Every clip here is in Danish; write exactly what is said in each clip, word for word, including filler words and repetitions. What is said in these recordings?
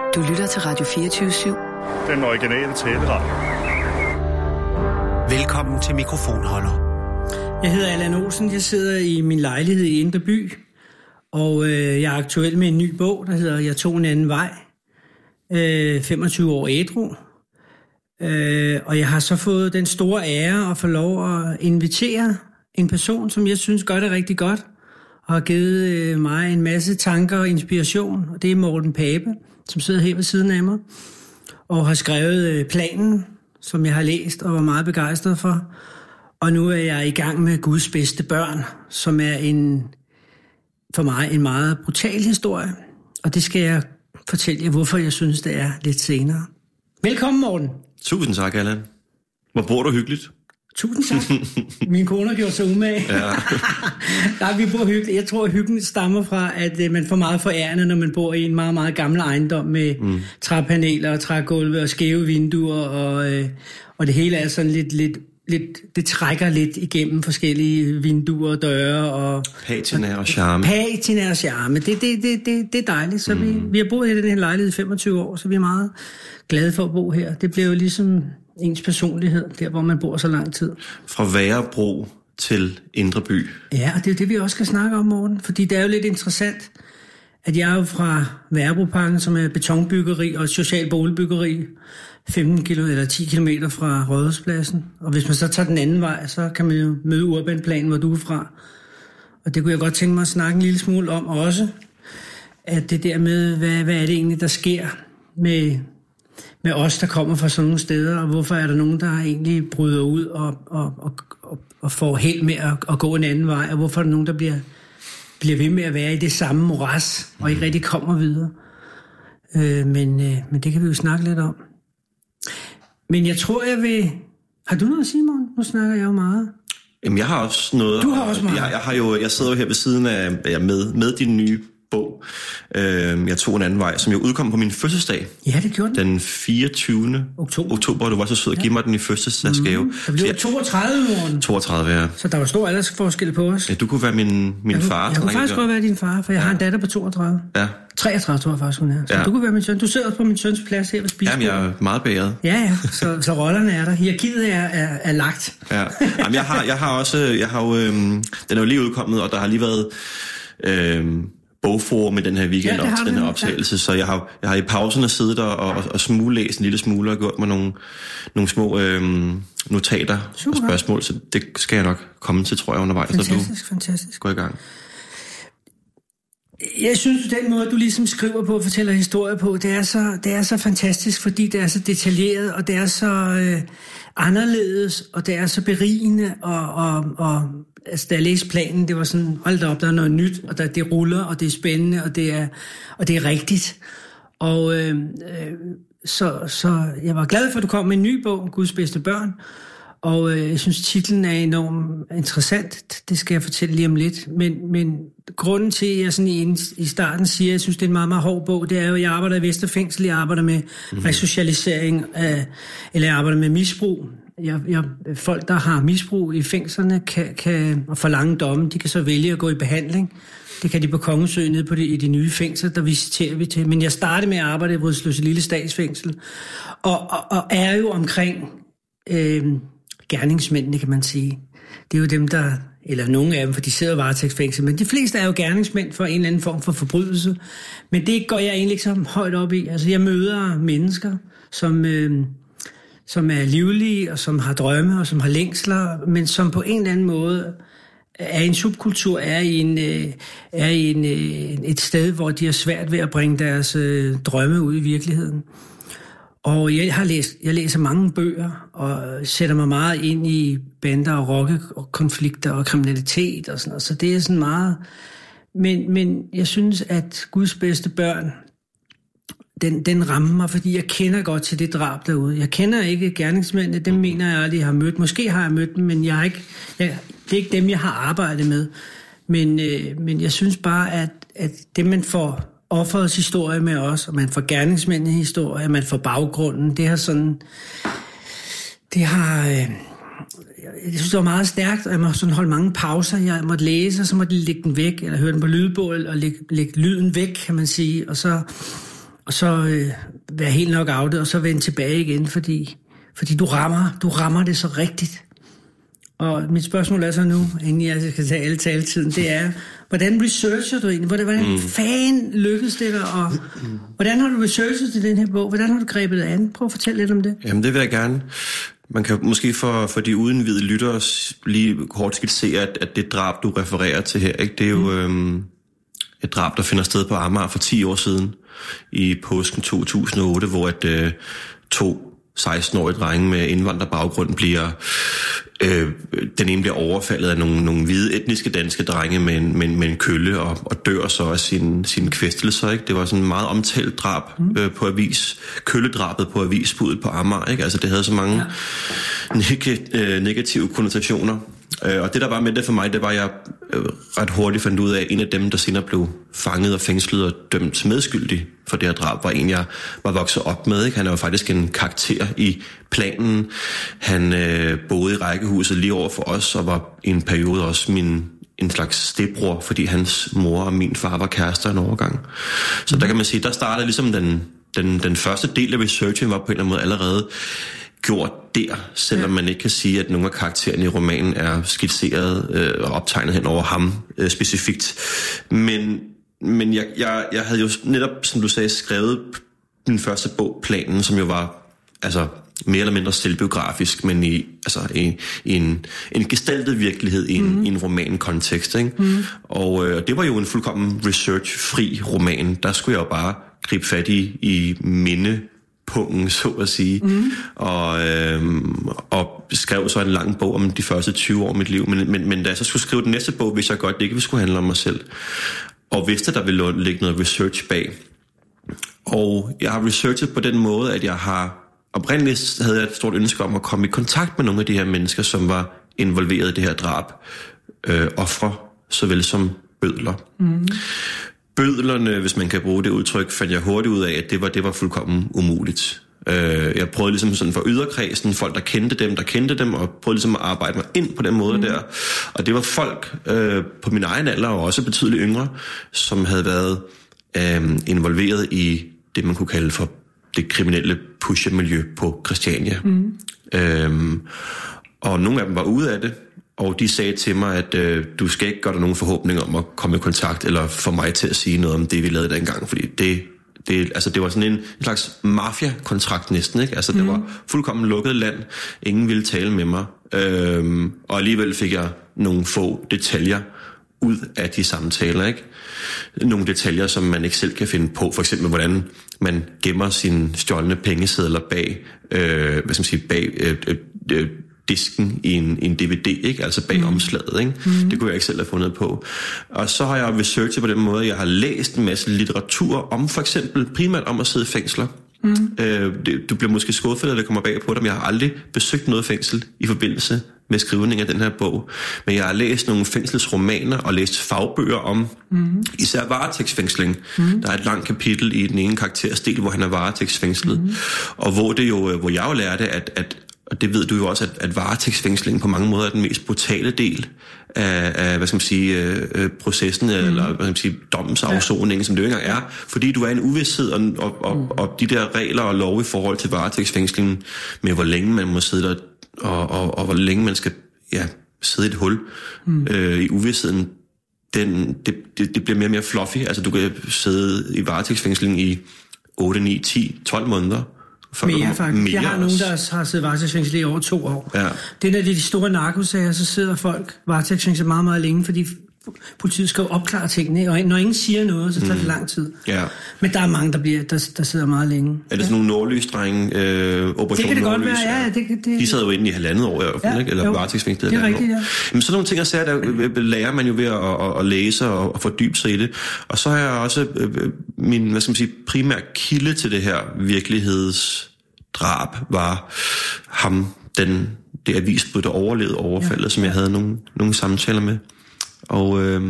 Du lytter til Radio fireogtyve syv. Den originale taleradio. Velkommen til mikrofonholder. Jeg hedder Allan Olsen. Jeg sidder i min lejlighed i Indre By, og øh, jeg er aktuel med en ny bog, der hedder Jeg tog en anden vej. Øh, femogtyve år ædru. Øh, og jeg har så fået den store ære at få lov at invitere en person, som jeg synes gør det rigtig godt, og har givet øh, mig en masse tanker og inspiration. Og det er Morten Pape, som sidder her ved siden af mig, og har skrevet øh, planen, som jeg har læst og var meget begejstret for. Og nu er jeg i gang med Guds bedste børn, som er en, for mig en meget brutal historie. Og det skal jeg fortælle jer, hvorfor jeg synes, det er lidt senere. Velkommen, Morten. Tusind tak, Allan. Hvor bor du hyggeligt? Tusind tak. Min kone har gjort sig umage. Ja. Nej, vi bor hyggeligt. Jeg tror, at hyggen stammer fra, at øh, man får meget forærende, når man bor i en meget, meget gammel ejendom med mm. træpaneler og trægulve og skæve vinduer, og, øh, og det hele er sådan lidt, lidt, lidt, det trækker lidt igennem forskellige vinduer og døre. Og, patina og charme. Patina og charme. Det, det, det, det, det er dejligt. Så mm. vi, vi har boet i den her lejlighed i femogtyve år, så vi er meget glade for at bo her. Det bliver jo ligesom ens personlighed, der hvor man bor så lang tid. Fra Værebro til Indre By. Ja, og det er det, vi også skal snakke om, Morten. Fordi det er jo lidt interessant, at jeg er jo fra Værebroparken, som er betonbyggeri og social boligbyggeri, femten kilo eller ti kilometer fra Rådhuspladsen. Og hvis man så tager den anden vej, så kan man jo møde Urbanplanen, hvor du er fra. Og det kunne jeg godt tænke mig at snakke en lille smule om også. At det der med, hvad, hvad er det egentlig, der sker med... med os, der kommer fra sådan nogle steder, og hvorfor er der nogen, der egentlig bryder ud og, og, og, og, og får held med at, at gå en anden vej, og hvorfor er der nogen, der bliver, bliver ved med at være i det samme moras, og ikke rigtig kommer videre. Øh, men, øh, men det kan vi jo snakke lidt om. Men jeg tror, jeg vil... Har du noget at sige, Morten? Nu snakker jeg jo meget. Jamen, jeg har også noget... Du har også meget. Jeg, jeg, har jo, jeg sidder jo her ved siden af med, med din nye bog. Øh, jeg tog en anden vej, som jo udkom på min fødselsdag. Ja, det gjorde den. Den fireogtyvende oktober. oktober. Du var så sød at give mig den i fødselsdagsgave. Mm, der blev toogtredive, Morten. toogtredive, ja. Så der var stor aldersforskel på os. Ja, du kunne være min, min jeg far. Kunne, jeg kunne faktisk godt være din far, for jeg ja. har en datter på toogtredive. Ja. treogtredive, tror jeg faktisk, hun er. Så ja. du kunne være min søn. Du sidder også på min søns plads her ved spisebordet. Jamen, jeg er meget bæret. Ja, ja. Så, så rollerne er der. Hierarkiet er, er, er lagt. Ja. Jamen, jeg har, jeg har også... Jeg har jo, øhm, den er jo lige udkommet, og der har lige været... Øhm, bogforum i den her weekend ja, op til den her optagelse, ja. Så jeg har, jeg har i pauserne siddet der og, og, og smuglæst en lille smule og gjort mig nogle, nogle små øhm, notater Super. og spørgsmål, så det skal jeg nok komme til, tror jeg, undervejs. Fantastisk, så du fantastisk. går i gang. Jeg synes, den måde, du ligesom skriver på og fortæller historier på, det er så, det er så fantastisk, fordi det er så detaljeret, og det er så øh, anderledes, og det er så berigende, og, og, og altså, da jeg læste planen, det var sådan, hold da op, der er noget nyt, og der, det ruller, og det er spændende, og det er, og det er rigtigt. Og øh, øh, så, så jeg var glad for, at du kom med en ny bog, Guds bedste børn, og øh, jeg synes, titlen er enormt interessant. Det skal jeg fortælle lige om lidt. Men, men grunden til, at jeg sådan i, i starten siger, at jeg synes, det er en meget, meget hård bog, det er jo, at jeg arbejder i Vesterfængsel, jeg arbejder med mm-hmm. resocialisering, øh, eller jeg arbejder med misbrug. Jeg, jeg, folk, der har misbrug i fængslerne, kan, kan, og forlange domme, de kan så vælge at gå i behandling. Det kan de på Kongesø nede på det, i de nye fængsler, der visiterer vi til. Men jeg startede med at arbejde i Vridsløse Lille Statsfængsel, og, og, og er jo omkring... Øh, gerningsmændene, kan man sige. Det er jo dem, der, eller nogle af dem, for de sidder i varetægtsfængsel, men de fleste er jo gerningsmænd for en eller anden form for forbrydelse. Men det går jeg egentlig ikke så højt op i. Altså, jeg møder mennesker, som, øh, som er livlige, og som har drømme, og som har længsler, men som på en eller anden måde er i en subkultur, er i, en, øh, er i en, øh, et sted, hvor de har svært ved at bringe deres øh, drømme ud i virkeligheden. Og jeg har læst, jeg læser mange bøger, og sætter mig meget ind i bander og rockekonflikter og kriminalitet og sådan noget. Så det er sådan meget... Men, men jeg synes, at Guds bedste børn, den, den rammer mig, fordi jeg kender godt til det drab derude. Jeg kender ikke gerningsmændene, dem mener jeg aldrig har mødt. Måske har jeg mødt dem, men jeg har ikke, jeg, det er ikke dem, jeg har arbejdet med. Men, øh, men jeg synes bare, at, at det, man får... offerets historie med os, og man får gerningsmændens historie, og man får baggrunden. Det har sådan... Det har... Øh, jeg synes, det var meget stærkt, og jeg må sådan holde mange pauser. Jeg måtte læse, og så måtte jeg lægge den væk, eller høre den på lydbål, og lægge, lægge lyden væk, kan man sige. Og så, og så øh, være helt nok outet, og så vende tilbage igen, fordi, fordi du rammer, du rammer det så rigtigt. Og mit spørgsmål er så nu, inden jeg skal tage alle taletiden, det er, hvordan researcher du egentlig? Hvordan, hvordan mm. fanden lykkedes det dig? Og hvordan har du researchet til den her bog? Hvordan har du grebet det an? Prøv at fortælle lidt om det. Jamen, det vil jeg gerne. Man kan måske for, for de udenvidede lyttere lige kort skitsere, at, at det drab, du refererer til her, ikke, det er jo mm. øhm, et drab, der finder sted på Amager for ti år siden, i påsken to tusind og otte, hvor at, øh, to seksten-årige drenge med indvandrerbaggrund bliver... Øh, den ene bliver overfaldet af nogle, nogle hvide etniske danske drenge med en, med, med en kølle og, og dør så af sine sin kvæstelser. Ikke? Det var sådan en meget omtalt drab øh, på avis, kølledrabet på avisbuddet på Amager. Ikke? Altså det havde så mange ja. neg- øh, negative konnotationer. Øh, og det der var med det for mig, det var, at jeg øh, ret hurtigt fandt ud af, at en af dem, der senere blev fanget og fængslet og dømt medskyldig for det her drab, var en, jeg var vokset op med. Ikke? Han er jo faktisk en karakter i planen. Han øh, boede i rækkehuset lige over for os, og var i en periode også min en slags stedbror, fordi hans mor og min far var kærester en overgang. Så mm. der kan man sige, der startede ligesom den, den, den første del af researchen, var på en eller anden måde allerede gjort der, selvom man ikke kan sige, at nogle af karaktererne i romanen er skitseret øh, og optegnet hen over ham øh, specifikt. Men, men jeg, jeg, jeg havde jo netop, som du sagde, skrevet min første bog, Planen, som jo var altså mere eller mindre selvbiografisk, men i, altså, i, i en, en gestaltet virkelighed i en, mm. i en roman-kontekst. Ikke? Mm. Og øh, det var jo en fuldkommen research-fri roman. Der skulle jeg jo bare gribe fat i, i minde pungen, så at sige, mm. og, øhm, og skrev så en lang bog om de første tyve år af mit liv. Men, men, men da jeg så skulle skrive den næste bog, vidste jeg godt, det ikke skulle handle om mig selv. Og vidste, der ville ligge noget research bag. Og jeg har researchet på den måde, at jeg har oprindeligt havde jeg et stort ønske om at komme i kontakt med nogle af de her mennesker, som var involveret i det her drab. Øh, ofre, såvel som bødler. Mm. Bødlerne, hvis man kan bruge det udtryk, fandt jeg hurtigt ud af, at det var, det var fuldkommen umuligt. Øh, jeg prøvede ligesom sådan for yderkredsen, folk der kendte dem, der kendte dem, og prøvede ligesom at arbejde mig ind på den måde mm. der. Og det var folk øh, på min egen alder, og også betydeligt yngre, som havde været øh, involveret i det, man kunne kalde for det kriminelle pushermiljø på Christiania. Mm. Øhm, og nogle af dem var ude af det, og de sagde til mig, at øh, du skal ikke gøre dig nogen forhåbning om at komme i kontakt, eller få mig til at sige noget om det, vi lavede dengang, fordi det, det, altså, det var sådan en, en slags mafia-kontrakt næsten, ikke? Altså, mm. det var fuldkommen lukket land, ingen ville tale med mig, øhm, og alligevel fik jeg nogle få detaljer ud af de samtaler, ikke? Nogle detaljer, som man ikke selv kan finde på, for eksempel hvordan man gemmer sine stjålne pengesedler bag, øh, hvad skal man sige, bag øh, øh, disken i en, en D V D, ikke? Altså bag mm. omslaget, ikke? Mm. Det kunne jeg ikke selv have fundet på. Og så har jeg researchet på den måde, jeg har læst en masse litteratur om, for eksempel primært om at sidde i fængsler. Mm. Øh, det, du bliver måske skuffet, eller det kommer bag på dig, men jeg har aldrig besøgt noget fængsel i forbindelse med skrivning af den her bog. Men jeg har læst nogle fængselsromaner og læst fagbøger om mm. især varetægtsfængsling. Mm. Der er et langt kapitel i den ene karakterstil, hvor han er varetægtsfængslet. Mm. Og hvor det jo, hvor jeg jo lærte, at, at og det ved du jo også, at, at varetægtsfængslingen på mange måder er den mest brutale del af, af hvad skal man sige, øh, processen, mm. eller hvad skal man sige, dommens afsoning, ja. Som det jo ikke engang er, fordi du er en uvished, og, og, og, mm. og de der regler og lov i forhold til varetægtsfængslingen, med hvor længe man må sidde der, og, og, og hvor længe man skal ja, sidde i et hul mm. øh, i uvidstheden, den, det, det, det bliver mere og mere fluffy. Altså du kan sidde i varetægtsfængsling i otte, ni, ti, tolv måneder. Mere faktisk. Mere jeg har nogen, der har siddet varetægtsfængslet i over to år. Ja. Det er, når det er de store narkosager, så sidder folk varetægtsfængslet meget, meget længe, fordi politiet skal jo opklare tingene, og når ingen siger noget, så tager det mm. lang tid. Ja. Men der er mange, der, bliver, der, der sidder meget længe. Er det sådan nogle nordlysdrenge, øh, Operation det kan det Nordlys? Godt være, ja. Det, det, de sad jo inde i halvandet år i hvert fald, ja, ikke? Eller varetægtsfængslet. Det er rigtigt, ja. Men sådan nogle ting, jeg siger, der lærer man jo ved at, at, at læse og at fordybe sig i det. Og så har jeg også øh, min, hvad skal man sige, primær kilde til det her virkelighedsdrab var ham, den, det avisbud, der overlevede overfaldet, ja. Som jeg havde nogle, nogle samtaler med. Og øh,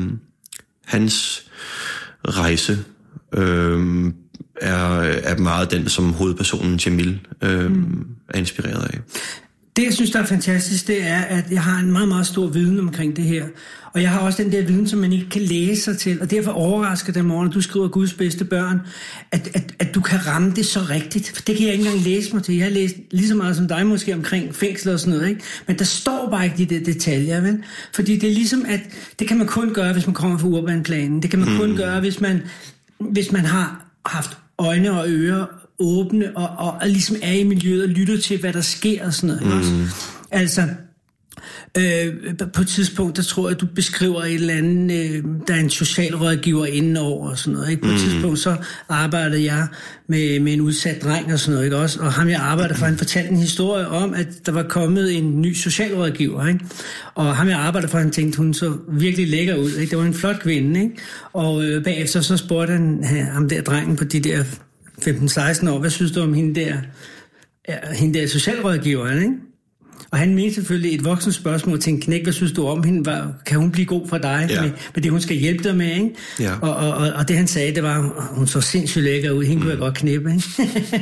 hans rejse øh, er, er meget den, som hovedpersonen Jamil øh, mm. er inspireret af. Det, jeg synes, der er fantastisk, det er, at jeg har en meget, meget stor viden omkring det her. Og jeg har også den der viden, som man ikke kan læse sig til. Og derfor overrasker det mig, når du skriver Guds bedste børn, at, at, at du kan ramme det så rigtigt. For det kan jeg ikke engang læse mig til. Jeg har læst lige så meget som dig måske omkring fængsler og sådan noget, ikke? Men der står bare ikke de der detaljer, vel? Fordi det er ligesom, at det kan man kun gøre, hvis man kommer fra urbanplanen. Det kan man mm. kun gøre, hvis man, hvis man har haft øjne og ører åbne, og, og, og ligesom er i miljøet og lytter til, hvad der sker og sådan noget. Mm. Også? Altså, øh, på et tidspunkt, der tror jeg, at du beskriver et eller andet, øh, der er en socialrådgiver indenover og sådan noget. Ikke? På et mm. tidspunkt, så arbejdede jeg med, med en udsat dreng og sådan noget, ikke også? Og ham, jeg arbejdede for, han fortalte en historie om, at der var kommet en ny socialrådgiver, ikke? Og ham, jeg arbejdede for, han tænkte, hun så virkelig lækker ud, ikke? Det var en flot kvinde, ikke? Og øh, bagefter så spurgte han ham der drengen på de der femten seksten år, hvad synes du om hende der, ja, hende der socialrådgiveren, ikke? Og han mente selvfølgelig et voksent spørgsmål til en knæk, hvad synes du om hende, kan hun blive god for dig, ja. med, med det hun skal hjælpe dig med, ikke? Ja. Og, og, og det han sagde, det var, hun så sindssygt lækker ud, hende mm. kunne jeg godt knæppe, ikke?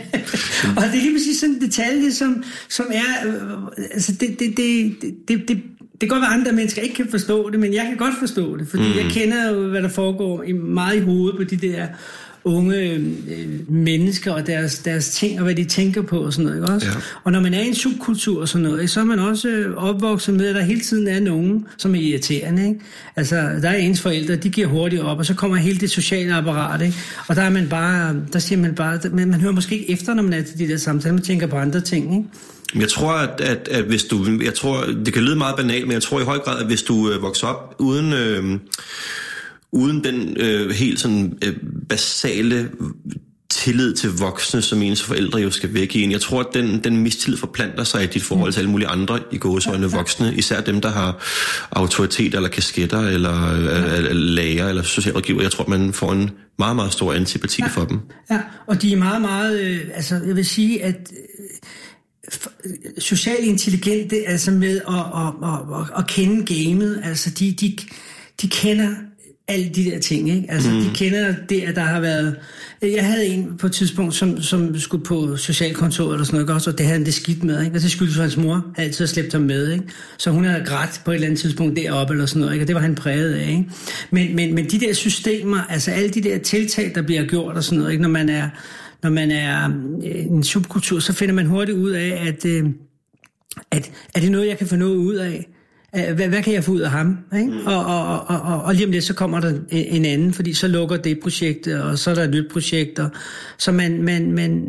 Og det er lige præcis sådan en detalje, som, som er, øh, altså det, det, det, det, det, det det kan godt være, andre mennesker ikke kan forstå det, men jeg kan godt forstå det, fordi mm. jeg kender jo, hvad der foregår meget i hovedet på de der unge øh, mennesker og deres, deres ting og hvad de tænker på og sådan noget, ikke også? Ja. Og når man er i en subkultur og sådan noget, så er man også øh, opvokset med, at der hele tiden er nogen, som er irriterende, ikke? Altså, der er ens forældre, de giver hurtigt op, og så kommer hele det sociale apparat, ikke? Og der er man bare, der siger man bare, man, man hører måske ikke efter, når man er til de der samtaler, man tænker på andre ting, ikke? Jeg tror, at, at, at hvis du, jeg tror, det kan lyde meget banalt, men jeg tror i høj grad, at hvis du øh, vokser op uden... Øh, uden den øh, helt sådan øh, basale tillid til voksne, som ens forældre jo skal væk i en. Jeg tror, at den, den mistillid forplanter sig i dit forhold til alle mulige andre i gåseøjne voksne, især dem, der har autoritet eller kasketter eller øh, læger eller socialrådgiver. Jeg tror, man får en meget, meget stor antipati ja. for dem. Ja, og de er meget, meget, øh, altså jeg vil sige, at øh, socialt intelligente, altså med at, at, at, at, at kende gamet, altså de, de, de kender alle de der ting, ikke? Altså, mm. de kender det, at der har været... Jeg havde en på et tidspunkt, som, som skulle på socialkontoret eller sådan noget også, og det havde han det skidt med, ikke? Og det skyldes for hans mor, havde altid slæbt ham med, ikke? Så hun havde grædt på et eller andet tidspunkt deroppe eller sådan noget, ikke? Og det var han præget af, ikke? Men, men, men de der systemer, altså alle de der tiltag, der bliver gjort og sådan noget, ikke? Når man er, når man er en subkultur, så finder man hurtigt ud af, at, at er det noget, jeg kan få noget ud af? Hvad, hvad kan jeg få ud af ham? Ikke? Mm. Og, og, og, og, og lige om lidt, så kommer der en anden, fordi så lukker det projekt, og så er der et nyt projekt. Og, så man, man, man,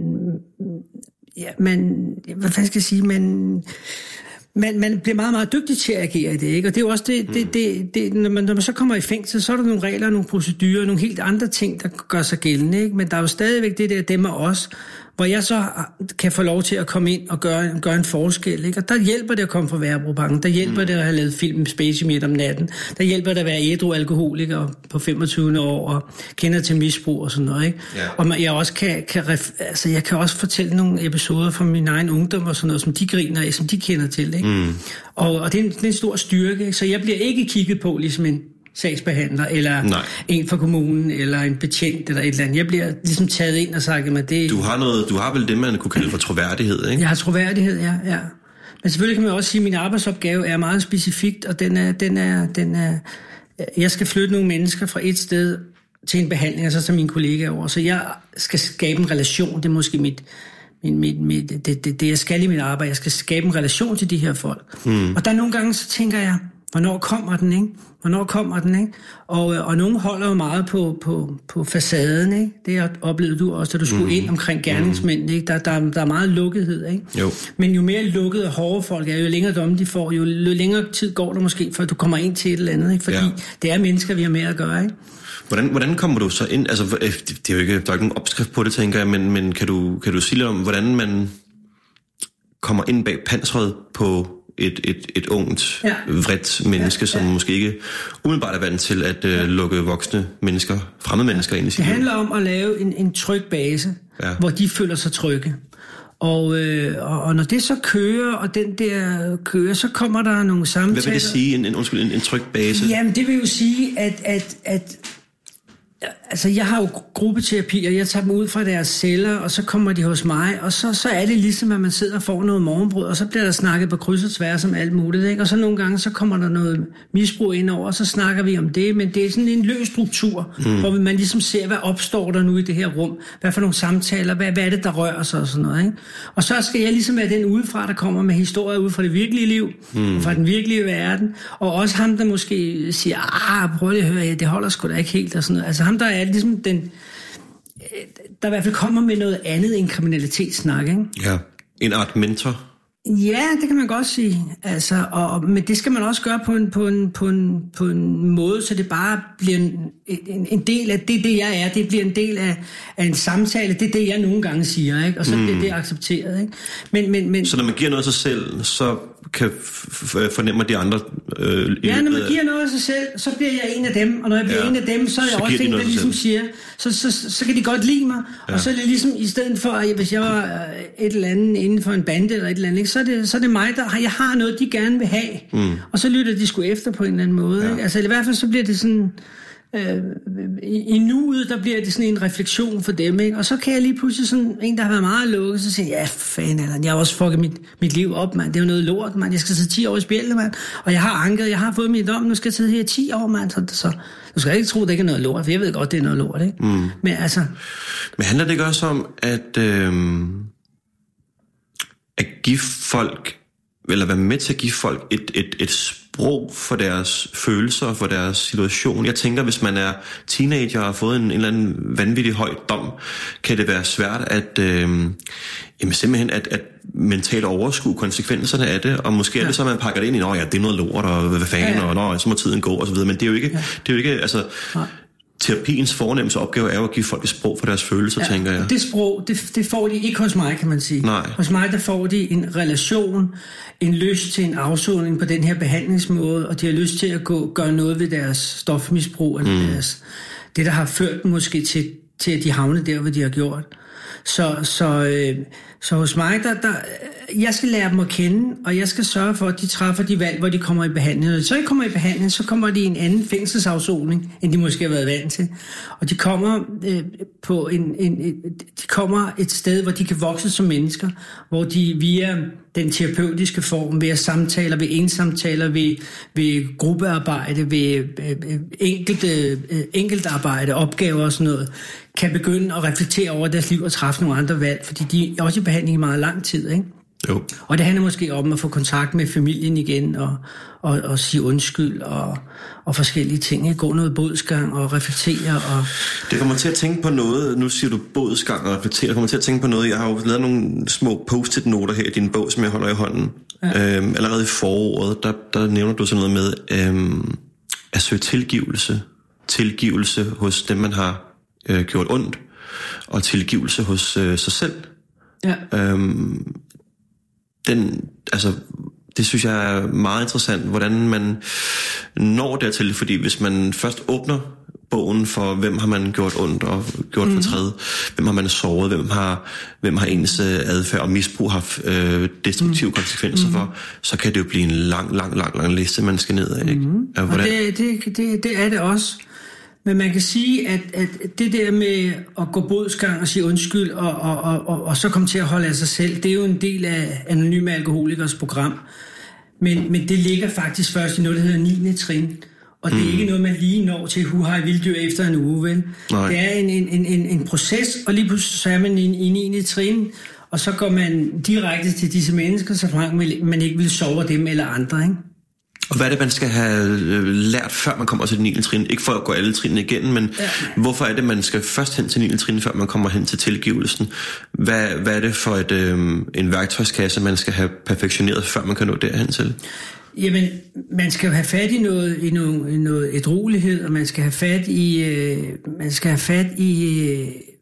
ja, man, hvad skal jeg sige, man, man, man bliver meget, meget dygtig til at agere i det, ikke? Og det er jo også det, det, det, det når, man, når man så kommer i fængsel, så er der nogle regler, nogle procedurer, nogle helt andre ting, der gør sig gældende, ikke? Men der er jo stadigvæk det der, dem og os, hvor jeg så kan få lov til at komme ind og gøre, gøre en forskel, ikke? Og der hjælper det at komme fra Værebrobanken, der hjælper mm. det at have lavet film Space midt om natten, der hjælper det at være ædru alkoholiker på femogtyve år og kender til misbrug og sådan noget, ikke? Yeah. Og jeg også kan, kan ref, altså jeg kan også fortælle nogle episoder fra min egen ungdom og sådan noget, som de griner af, som de kender til, ikke? Mm. Og, og det, er en, det er en stor styrke, ikke? Så jeg bliver ikke kigget på ligesom en sagsbehandler, eller Nej. en fra kommunen, eller en betjent, eller et eller andet. Jeg bliver ligesom taget ind og sagt, at det... Du har, noget, du har vel det, man kunne kalde for troværdighed, ikke? Jeg har troværdighed, ja, ja. Men selvfølgelig kan man også sige, at min arbejdsopgave er meget specifikt, og den er, den er, den er... Jeg skal flytte nogle mennesker fra et sted til en behandling, og så til mine kollegaer over. Så jeg skal skabe en relation, det er måske mit... Min, mit, mit, det, det, det, jeg skal i mit arbejde. Jeg skal skabe en relation til de her folk. Mm. Og der nogle gange, så tænker jeg, hvornår kommer den, ikke? Hvornår kommer den, ikke? Og, og nogen holder jo meget på, på, på facaden, ikke? Det oplevede du også, da du skulle mm. ind omkring gerningsmænd, ikke? Der, der, der er meget lukkethed, ikke? Jo. Men jo mere lukkede og hårde folk er, jo længere domme de får, jo længere tid går der måske, før du kommer ind til et eller andet, ikke? Fordi ja. det er mennesker, vi har med at gøre, ikke? Hvordan, hvordan kommer du så ind? Altså, det er jo ikke, der er ikke nogen opskrift på det, tænker jeg, men, men kan, du, kan du sige lidt om, hvordan man kommer ind bag pansret på et, et, et ungt, ja. vredt menneske, ja, ja. som måske ikke umiddelbart er vant til at uh, lukke voksne mennesker, fremmede mennesker ind i sit liv? Det handler om at lave en, en tryg base, ja. hvor de føler sig trygge. Og, øh, og, og når det så kører, og den der kører, så kommer der nogle samtaler. Hvad vil det sige, en, en, undskyld, en, en tryg base? Jamen, det vil jo sige, at, at, at Altså, jeg har jo gruppeterapi, og jeg tager dem ud fra deres celler, og så kommer de hos mig, og så, så er det ligesom, at man sidder og får noget morgenbrød, og så bliver der snakket på kryds og tværs om alt muligt, ikke? Og så nogle gange, så kommer der noget misbrug ind over, og så snakker vi om det, men det er sådan en løs struktur, mm. hvor man ligesom ser, hvad opstår der nu i det her rum, hvad for nogle samtaler, hvad, hvad er det, der rører sig og sådan noget, ikke? Og så skal jeg ligesom være den udefra, der kommer med historier ud fra det virkelige liv, mm. fra den virkelige verden, og også ham, der måske siger, ah, prøv lige at høre, ja, det holder sgu da ikke helt, og sådan noget. Altså ham, der er ligesom den, der i hvert fald kommer med noget andet end kriminalitetssnak, ikke? Ja, en art mentor. Ja, det kan man godt sige. Altså, og, men det skal man også gøre på en, på en, på en, på en måde, så det bare bliver en, en, en del af det, det jeg er. Det bliver en del af, af en samtale. Det er det, jeg nogle gange siger, ikke? Og så mm. bliver det accepteret, ikke? Men, men, men, så når man giver noget af sig selv, så kan f- fornemme de andre... Øh, ja, når man giver noget af sig selv, så bliver jeg en af dem. Og når jeg bliver ja. en af dem, så er jeg så også en, der ligesom siger, så, så, så, så kan de godt lide mig. Ja. Og så er det ligesom, i stedet for, at hvis jeg var et eller andet inden for en bande eller et eller andet, ikke? Så, er det, så er det mig, der har, jeg har noget, de gerne vil have. Mm. Og så lytter de sgu efter på en eller anden måde. Ja. Ikke? Altså i hvert fald, så bliver det sådan... Øh, i, I nuet, der bliver det sådan en refleksion for dem, ikke? Og så kan jeg lige pludselig sådan, en der har været meget lukket, så siger jeg, ja, fan, eller, jeg har også fucket mit, mit liv op, mand. Det er jo noget lort, mand. Jeg skal sidde ti år i spjældet, mand. Og jeg har anket, jeg har fået mit dom, nu skal jeg sidde her ti år, mand. Så, så du skal ikke tro, det ikke er noget lort, for jeg ved godt, det er noget lort, ikke? Mm. Men altså... Men handler det ikke også om, at, øh, at give folk, eller være med til at give folk et, et, et sprog for deres følelser, for deres situation. Jeg tænker, hvis man er teenager og har fået en, en eller anden vanvittig høj dom, kan det være svært at, øh, jamen simpelthen at, at mentalt overskue konsekvenserne af det, og måske ja. er det så, at man pakker det ind i, nå ja, det er noget lort, og hvad fanden, ja, ja. og nå, så må tiden gå, og så videre, men det er jo ikke, ja. det er jo ikke, altså... Nej. Terapiens fornemmelse opgave er jo at give folk et sprog for deres følelser, ja, tænker jeg. Det sprog, det, det får de ikke hos mig, kan man sige. Nej. Hos mig, der får de en relation, en lyst til en afsoning på den her behandlingsmåde, og de har lyst til at gå, gøre noget ved deres stofmisbrug, eller mm. deres, det, der har ført dem måske til, til, at de havner der, hvor de har gjort. Så, så, øh, så hos mig, der, der, jeg skal lære dem at kende, og jeg skal sørge for, at de træffer de valg, hvor de kommer i behandling. Når de så ikke kommer i behandling, så kommer de i en anden fængselsafsoning, end de måske har været vant til. Og de kommer, øh, på en, en, de kommer et sted, hvor de kan vokse som mennesker, hvor de via den terapeutiske form, ved at samtaler, ved ensamtaler, ved, ved gruppearbejde, ved øh, enkelte, øh, enkeltarbejde, opgaver og sådan noget, kan begynde at reflektere over deres liv og træffe nogle andre valg, fordi de er også i behandling i meget lang tid, ikke? Jo. Og det handler måske om at få kontakt med familien igen, og, og, og sige undskyld, og, og forskellige ting, ikke? Gå noget bodsgang og reflektere. Og... Det kommer til at tænke på noget, nu siger du bodsgang og reflektere, det kommer til at tænke på noget, jeg har jo lavet nogle små post-it-noter her i din bog, som jeg holder i hånden. Ja. Øhm, allerede i foråret, der, der nævner du sådan noget med øhm, at søge tilgivelse. Tilgivelse hos dem, man har øh, gjort ondt, og tilgivelse hos øh, sig selv. Ja. Øhm, den, altså, det synes jeg er meget interessant, hvordan man når dertil, fordi hvis man først åbner bogen for, hvem har man gjort ondt og gjort mm. fortræd, hvem har man såret, hvem har, hvem har ens adfærd og misbrug haft øh, destruktive mm. konsekvenser mm. for, så kan det jo blive en lang, lang, lang, lang liste, man skal ned af. Ikke? Mm. Og det, det, det, det er det også. Men man kan sige, at, at det der med at gå bodsgang og sige undskyld, og, og, og, og, og så komme til at holde af sig selv, det er jo en del af Anonyme Alkoholikers program. Men, men det ligger faktisk først i noget, der hedder niende trin. Og det er mm. ikke noget, man lige når til huhej vilddyr efter en uge, vel? Nej. Det er en, en, en, en proces, og lige pludselig så er man i, i niende trin, og så går man direkte til disse mennesker, så man ikke vil sove dem eller andre, ikke? Og hvad er det, man skal have lært, før man kommer til den niende trin? Ikke for at gå alle trinene igennem, men ja. Hvorfor er det, man skal først hen til niende trin, før man kommer hen til tilgivelsen? Hvad, hvad er det for et, øh, en værktøjskasse, man skal have perfektioneret, før man kan nå derhen til? Jamen, man skal jo have fat i noget, i noget, i noget ædruelighed, og man skal have fat i, øh, man skal have fat i øh,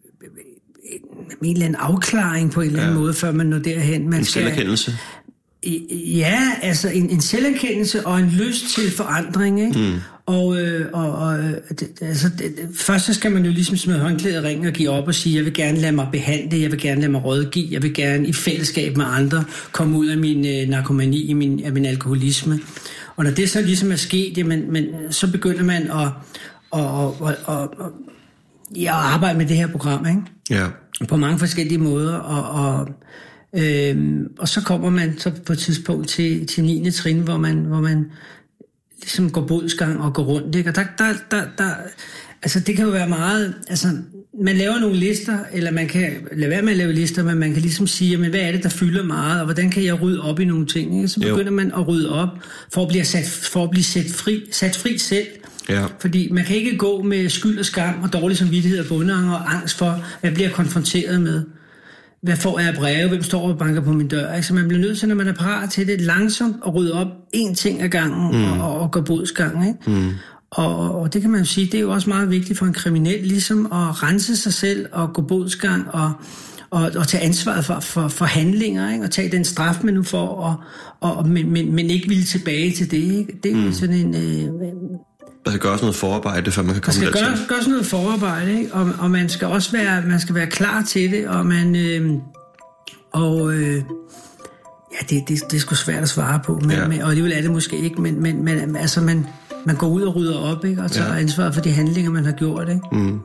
en eller anden afklaring på en eller anden ja. måde, før man når derhen. Man en skal, selverkendelse? Ja, altså en, en selverkendelse og en lyst til forandring, ikke? Mm. Og, øh, og, og det, altså, det, først så skal man jo ligesom smide håndklædet i ringen og give op og sige, jeg vil gerne lade mig behandle, jeg vil gerne lade mig rådgive, jeg vil gerne i fællesskab med andre komme ud af min øh, narkomani, min, af min alkoholisme. Og når det så ligesom er sket, jamen, men, så begynder man at, at, at, at, at ja, at arbejde med det her program, ikke? Ja. På mange forskellige måder, og, og, øhm, og så kommer man så på et tidspunkt til, til niende trin, hvor man, hvor man ligesom går bodsgang og går rundt, ikke? Og der, der, der, der, altså det kan jo være meget, altså man laver nogle lister, eller man kan lade være med at lave lister, men man kan ligesom sige, men hvad er det, der fylder meget, og hvordan kan jeg rydde op i nogle ting, ikke? Så begynder jo. man at rydde op, for at blive sat, for at blive sat fri, sat fri selv. Ja. Fordi man kan ikke gå med skyld og skam og dårlig samvittighed og bundeanger og angst for, hvad bliver konfronteret med. Hvad får jeg af breve? Hvem står og banker på min dør? Ikke? Så man bliver nødt til, når man er parat til det, langsomt at rydde op én ting ad gangen mm. og, og gå bodsgang. Ikke? Mm. Og, og det kan man jo sige, det er jo også meget vigtigt for en kriminel, ligesom at rense sig selv og gå bodsgang og, og, og tage ansvaret for, for, for handlinger, ikke? Og tage den straf, man nu får, og, og, men, men, men ikke ville tilbage til det. Ikke? Det er jo mm. sådan en... Øh, Der skal gøres noget forarbejde, før man kan komme der skal gøres, gøres noget forarbejde, ikke? Og, og man skal også være, man skal være klar til det, og man øh, og øh, ja, det, det, det er sgu svært at svare på, men, ja. men, og alligevel er det måske ikke, men, men, men altså man, man går ud og rydder op, ikke? Og tager ja. ansvar for de handlinger, man har gjort, ikke? Mm.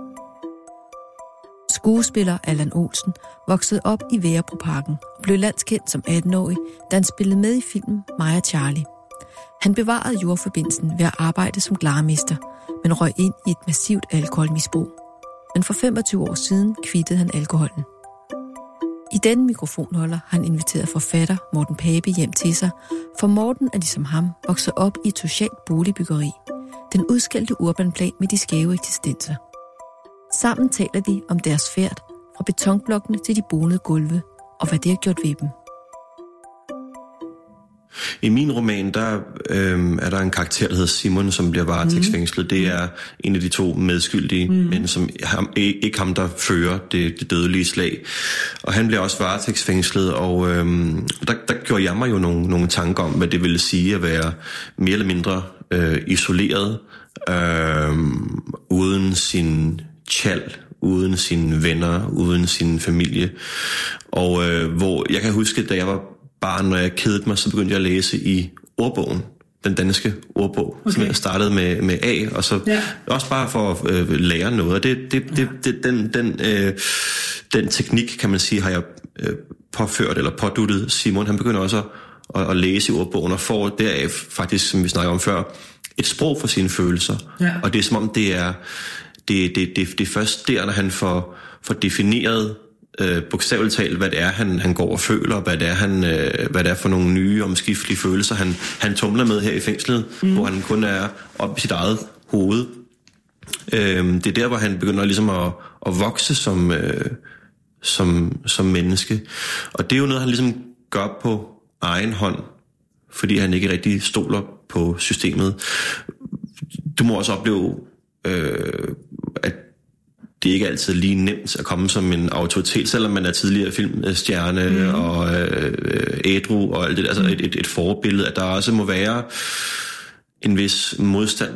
Skuespiller Allan Olsen voksede op i Værebroparken og blev landskendt som atten-årig, da han spillede med i filmen Mig og Charlie. Han bevarede jordforbindelsen ved at arbejde som glarmester, men røg ind i et massivt alkoholmisbrug. Men for femogtyve år siden kvittede han alkoholen. I denne mikrofonholder har han inviteret forfatter Morten Pape hjem til sig, for Morten er ligesom ham vokset op i et socialt boligbyggeri. Den udskældte urbanplan med de skæve eksistenser. Sammen taler de om deres færd fra betonblokkene til de bonede gulve, og hvad det har gjort ved dem. I min roman, der øh, er der en karakter, der hedder Simon, som bliver varetægtsfængslet. Mm. Det er en af de to medskyldige, mm. men som ham, ikke ham, der fører det, det dødelige slag. Og han bliver også varetægtsfængslet, og øh, der, der gjorde jeg mig jo nogle, nogle tanker om, hvad det ville sige at være mere eller mindre øh, isoleret, øh, uden sin tjal, uden sine venner, uden sin familie. Og øh, hvor jeg kan huske, da jeg var barn, når jeg kedede mig, så begyndte jeg at læse i ordbogen, den danske ordbog, okay. som jeg startede med, med A, og så ja. også bare for at øh, lære noget. Og det, det, det, det, den, den, øh, den teknik, kan man sige, har jeg øh, påført eller påduttet Simon. Han begynder også at, at, at læse i ordbogen og får deraf faktisk, som vi snakkede om før, et sprog for sine følelser. Ja. Og det er som om, det er det, det, det, det er først der, når han får, får defineret Øh, bogstaveligt talt, hvad det er, han, han går og føler, hvad det er, han, øh, hvad det er for nogle nye omskiftelige følelser, han, han tumler med her i fængslet, mm. hvor han kun er oppe i sit eget hoved. Øh, det er der, hvor han begynder ligesom at, at vokse som, øh, som, som menneske. Og det er jo noget, han ligesom gør på egen hånd, fordi han ikke rigtig stoler på systemet. Du må også opleve, øh, at det er ikke altid lige nemt at komme som en autoritet, selvom man er tidligere filmstjerne mm. og øh, ædru og alt det, altså et, et, et forbillede, at der også må være en vis modstand,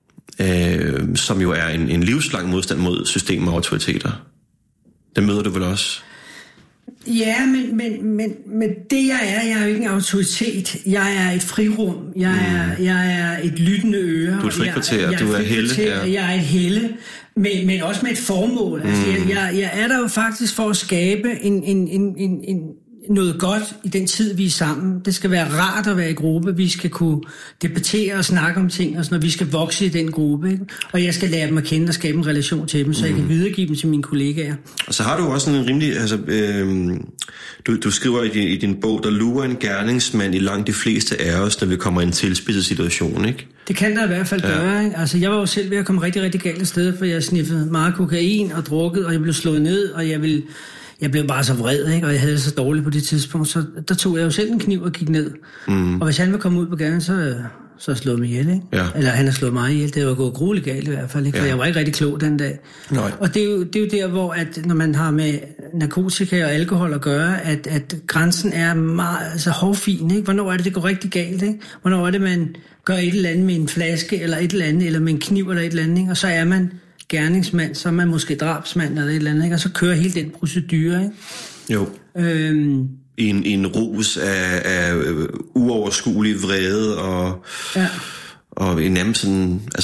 øh, som jo er en, en livslang modstand mod systemer og autoriteter. Det møder du vel også? Ja, men, men, men, men det jeg er, jeg er jo ikke en autoritet. Jeg er et frirum. Jeg er, mm. jeg er et lyttende øre. Du er et frikvarter, jeg, du er helle. Ja. Jeg er et helle, men, men også med et formål. Mm. Altså, jeg, jeg, jeg er der jo faktisk for at skabe en, en, en, en, en noget godt i den tid, vi er sammen. Det skal være rart at være i gruppe. Vi skal kunne debattere og snakke om ting, og sådan, og vi skal vokse i den gruppe. Ikke? Og jeg skal lære dem at kende og skabe en relation til dem, så jeg kan videregive dem til mine kollegaer. Og så har du også en rimelig... Altså, øh, du, du skriver i din, i din bog, der lurer en gerningsmand i langt de fleste af os, når vi kommer i en tilspidset situation, ikke? Det kan der i hvert fald ja. gøre. Ikke? Altså, jeg var jo selv ved at komme rigtig, rigtig galt af sted, for jeg sniffede meget kokain og drukket, og jeg blev slået ned, og jeg ville... Jeg blev bare så vred, ikke? Og jeg havde det så dårligt på det tidspunkt, så der tog jeg jo selv en kniv og gik ned. Mm. Og hvis han var kommet ud på gaden, så, så slået mig ihjel, ikke? Ja. Eller han har slået mig ihjel. Det var gået grueligt galt i hvert fald, ikke? For ja. jeg var ikke rigtig klog den dag. Nej. Og det er, jo, det er jo der, hvor at, når man har med narkotika og alkohol at gøre, at, at grænsen er meget altså, hårfin, ikke? Hvornår er det, det går rigtig galt, ikke? Hvornår er det, man gør et eller andet med en flaske, eller et eller andet, eller med en kniv eller et eller andet, ikke? Og så er man gerningsmand, så er man måske drabsmand eller et eller andet, ikke? Og så kører hele den procedure, ikke? Jo. Øhm, I en, en rus af, af uoverskuelig vrede og, ja. og en nærmest sådan, altså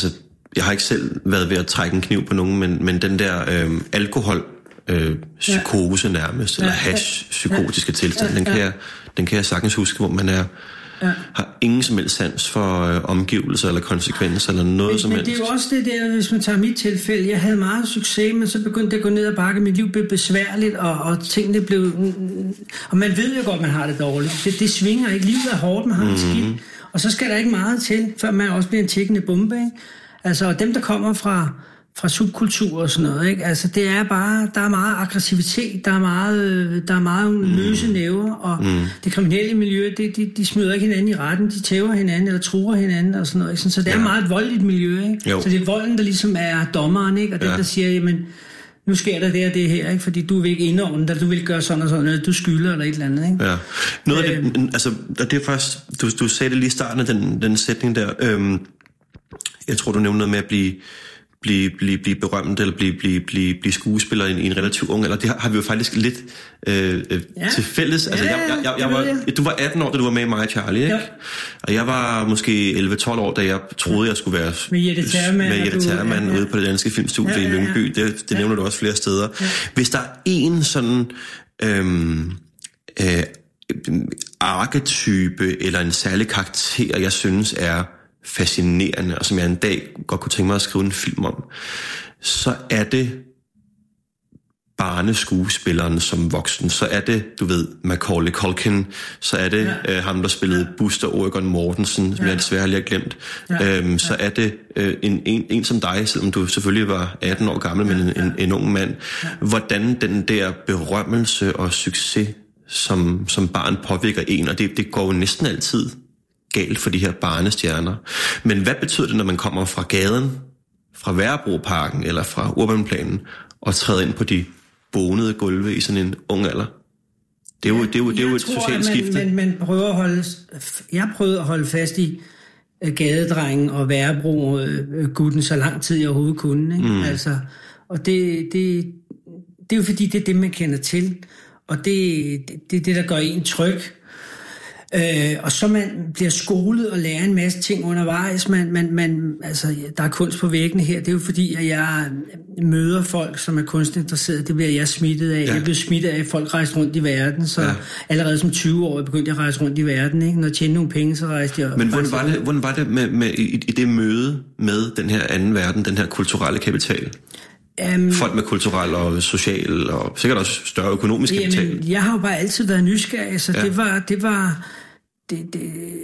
jeg har ikke selv været ved at trække en kniv på nogen, men, men den der øh, alkohol øh, psykose nærmest, eller hash-psykotiske tilstand, den kan, jeg, den kan jeg sagtens huske, hvor man er ja. har ingen som helst sans for øh, omgivelser eller konsekvenser eller noget men, som men helst. Men det er jo også det der, hvis man tager mit tilfælde, jeg havde meget succes, men så begyndte det at gå ned ad bakke, mit liv blev besværligt, og, og tingene blev... Og man ved jo godt, man har det dårligt. Det, det svinger ikke. Livet er hårdt, man har det mm-hmm. skidt. Og så skal der ikke meget til, før man også bliver en tikkende bombe, ikke? Altså, dem, der kommer fra... fra subkultur og sådan noget, ikke? Altså, det er bare, der er meget aggressivitet, der er meget, der er meget mm. løse næver, og mm. det kriminelle miljø, det, de, de smider ikke hinanden i retten, de tæver hinanden, eller truer hinanden, og sådan noget, ikke? Så det er ja. meget et voldeligt miljø, ikke? Jo. Så det er volden, der ligesom er dommeren, ikke? Og den, ja. der siger, jamen, nu sker der det og det her, ikke? Fordi du vil ikke indordne dig, du vil ikke gøre sådan og sådan noget, du skylder, eller et eller andet, ikke? Ja. Noget af det, altså, det er faktisk, du, du sagde det lige i starten af den, den sætning der, øhm, jeg tror, du nævnte noget med at blive Blive, blive, blive berømt eller blive, blive, blive, blive skuespiller i en, i en relativt ung alder. Det har, har vi jo faktisk lidt øh, øh, ja. til fælles. Altså, ja, jeg, jeg, jeg var, du var atten år, da du var med i Mig og Charlie, ikke? Ja. Og jeg var måske elleve tolv år, da jeg troede, jeg skulle være med Jette Termann, med Jette Termann ja, ja. ude på det danske filmstudie ja, ja, ja. i Lyngby. Det, det ja. nævner du også flere steder. Ja. Hvis der er en sådan øhm, øh, arketype eller en særlig karakter, jeg synes er fascinerende, og som jeg en dag godt kunne tænke mig at skrive en film om, så er det barneskuespilleren som voksen. Så er det, du ved, Macaulay Culkin, så er det ja. øh, ham, der spillede Buster Oregon Mortensen, som ja. jeg desværre lige har glemt. Ja. Øhm, så ja. er det øh, en, en, en som dig, selvom du selvfølgelig var atten år gammel, ja. men en, en, en ung mand. Ja. Hvordan den der berømmelse og succes som, som barn påvirker en, og det, det går jo næsten altid galt for de her barnestjerner. Men hvad betyder det, når man kommer fra gaden, fra Værebroparken eller fra Urbanplanen, og træder ind på de bonede gulve i sådan en ung alder? Det er jo, det er jo, det er jo et tror, socialt man, skifte. Man, man prøver at holde, jeg prøvede at holde fast i uh, gadedrengen og Værebro uh, gutten så lang tid jeg overhovedet kunne. Ikke? Mm. Altså, og det, det, det er jo fordi, det er det, man kender til. Og det, det, det er det, der gør en tryg. Øh, og så man bliver skolet og lærer en masse ting undervejs. Man, man, man, altså, der er kunst på væggene her. Det er jo fordi, at jeg møder folk, som er kunstinteresserede. Det bliver jeg smittet af. Ja. Jeg bliver smittet af, at folk rejser rundt i verden. Så ja. allerede som tyve-årig begyndte jeg at rejse rundt i verden. Ikke? Når jeg tjente nogle penge, så rejste jeg. Men hvordan var det, hvordan var det med, med, i, i det møde med den her anden verden, den her kulturelle kapital? Um, Folk med kulturel og social og sikkert også større økonomisk jamen, kapital. Jeg har jo bare altid været nysgerrig, så ja. det var... Det var det, det,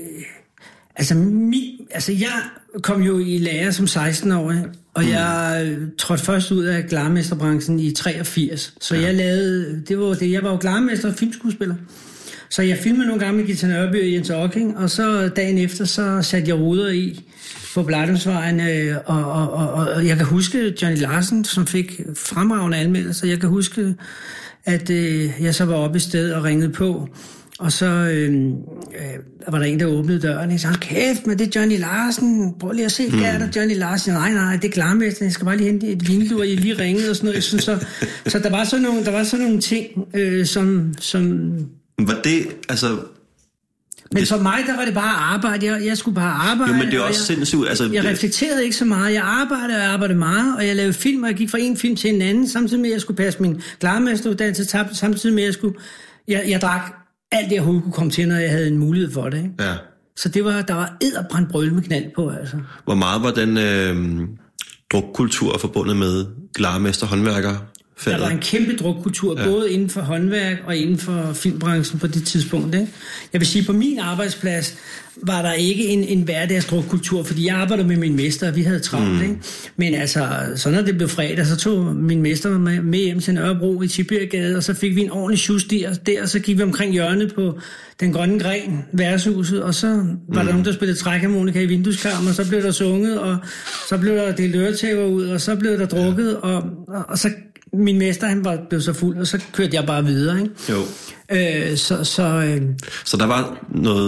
altså, mi, altså, jeg kom jo i lære som seksten-årig, og mm. jeg trådte først ud af glarmesterbranchen i treogfirs. Så ja. jeg lavede... Det var det. Jeg var jo glarmester og filmskuespiller. Så jeg filmede nogle gange med Gita Nørby og Jens Ocking, og så dagen efter, så satte jeg ruder i på Blejdomsvejen, og, og, og, og jeg kan huske Johnny Larsen, som fik fremragende anmeldelser. Jeg kan huske, at øh, jeg så var oppe i sted og ringede på, og så øh, øh, var der en, der åbnede døren, og jeg sagde, kæft, men det er Johnny Larsen, prøv lige at se, hvad er der Johnny Larsen? Nej, nej, det er glarmester, jeg skal bare lige hente et vindue, og jeg lige ringede og sådan noget. Så, så, så der var sådan nogle, der var sådan nogle ting, øh, som... som var det, altså... Men det... for mig, der var det bare arbejde. Jeg, jeg skulle bare arbejde. Jo, men det er også jeg, sindssygt. Altså, jeg reflekterede ikke så meget. Jeg arbejdede, og jeg arbejdede meget, og jeg lavede film, og jeg gik fra en film til en anden, samtidig med, at jeg skulle passe min glarmesteruddannelse, samtidig med, at jeg skulle... Jeg, jeg drak alt det, jeg overhovedet kunne komme til, når jeg havde en mulighed for det. Ikke? Ja. Så det var, der var edderbrændt brøl med knald på, altså. Hvor meget var den øh, drukkultur forbundet med glarmester håndværkere? Der var en kæmpe drukkultur, ja. både inden for håndværk og inden for filmbranchen på det tidspunkt. Ikke? Jeg vil sige, på min arbejdsplads var der ikke en, en hverdags drukkultur, fordi jeg arbejdede med min mester, og vi havde travlt. Mm. Ikke? Men altså, så når det blev fredag, så tog min mester med, med hjem til Nørrebro i Tibirgade, og så fik vi en ordentlig sjus der, der, og så gik vi omkring hjørnet på Den Grønne Gren, værtshuset, og så var mm. der nogen, der spillede trækharmonika i vindueskarmen, og så blev der sunget, og så blev der delt øretæver ud, og så blev der drukket, ja. og, og, og så min mester, han var, blev så fuld, og så kørte jeg bare videre, ikke? Jo. Øh, så, så, øh... så der var noget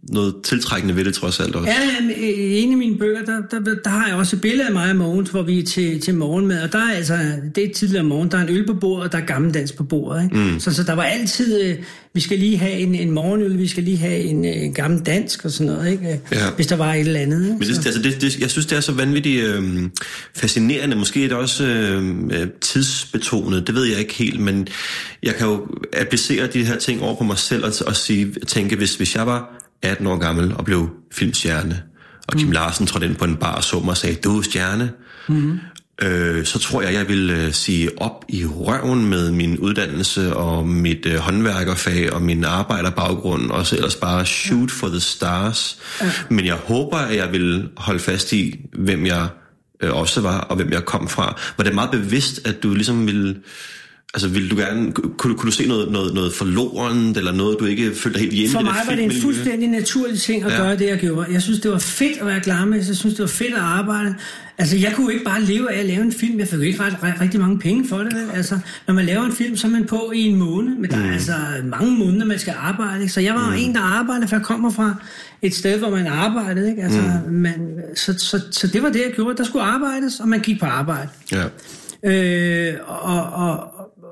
noget tiltrækkende ved det trods alt også. Ja, i en af mine bøger, der, der, der har jeg også et billede af mig og Mogens, hvor vi er til, til morgenmad, og der er altså, det er tidligere morgen, der er en øl på bordet, og der er gammaldans på bordet, ikke? Mm. Så, så der var altid, vi skal lige have en, en morgenøl, vi skal lige have en, en gammeldansk og sådan noget, ikke? Ja. Hvis der var et eller andet. Ikke? Men det, altså det, det, jeg synes, det er så vanvittigt øh, fascinerende, måske er det også øh, tidsbetonet, det ved jeg ikke helt, men jeg kan jo applicere de her ting over på mig selv og, og sige, tænke, hvis, hvis jeg var atten år gammel og blev filmstjerne, og Kim mm. Larsen trådte ind på en bar og så mig og sagde, du er stjerne, mm. øh, så tror jeg, jeg vil øh, sige op i røven med min uddannelse og mit øh, håndværkerfag og min arbejderbaggrund, og så ellers bare shoot for the stars. Ja. Men jeg håber, at jeg vil holde fast i, hvem jeg øh, også var, og hvem jeg kom fra. Var det meget bevidst, at du ligesom ville... Altså, ville du gerne, kunne, kunne du se noget, noget, noget forloren, eller noget, du ikke følte dig helt hjemme i? For mig var det en fuldstændig naturlig ting at ja. gøre det, jeg gjorde. Jeg synes, det var fedt at være glarmester. Jeg synes, det var fedt at arbejde. Altså, jeg kunne ikke bare leve af at lave en film. Jeg fik jo ikke ret, ret, rigtig mange penge for det. Vel? Altså, når man laver en film, så er man på i en måned. Men der mm. er altså mange måneder, man skal arbejde. Ikke? Så jeg var mm. en, der arbejdede, for jeg kommer fra et sted, hvor man arbejdede. Ikke? Altså, mm. man, så, så, så det var det, jeg gjorde. Der skulle arbejdes, og man gik på arbejde. Ja. Øh, og... og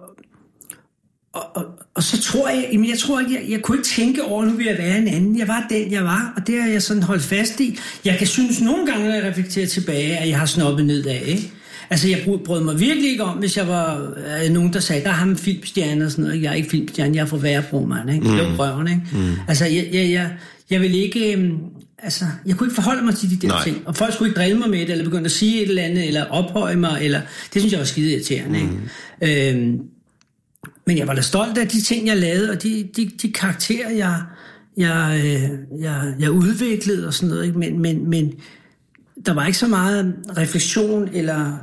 Og, og, og så tror jeg, jamen jeg tror ikke, jeg, jeg kunne ikke tænke over, nu vil jeg være en anden. Jeg var den, jeg var, og det har jeg sådan holdt fast i. Jeg kan synes nogle gange, når jeg reflekterer tilbage, at jeg har snobbet nedad, ikke? Altså, jeg brød mig virkelig ikke om, hvis jeg var øh, nogen, der sagde, der er ham filmstjerne og sådan noget. Jeg er ikke filmstjerne, jeg er fra Værebro, mand, ikke? Mm. Det var røven, ikke? Mm. Altså, jeg, jeg, jeg, jeg vil ikke... Øh, altså, jeg kunne ikke forholde mig til de der Nej. ting. Og folk skulle ikke drille mig med det, eller begynde at sige et eller andet, eller ophøje mig, eller... Det synes jeg var skide irriterende, ikke? Mm. Øh, Men jeg var da stolt af de ting, jeg lavede, og de, de, de karakterer, jeg, jeg, jeg, jeg udviklede og sådan noget. Ikke? Men, men, men der var ikke så meget refleksion eller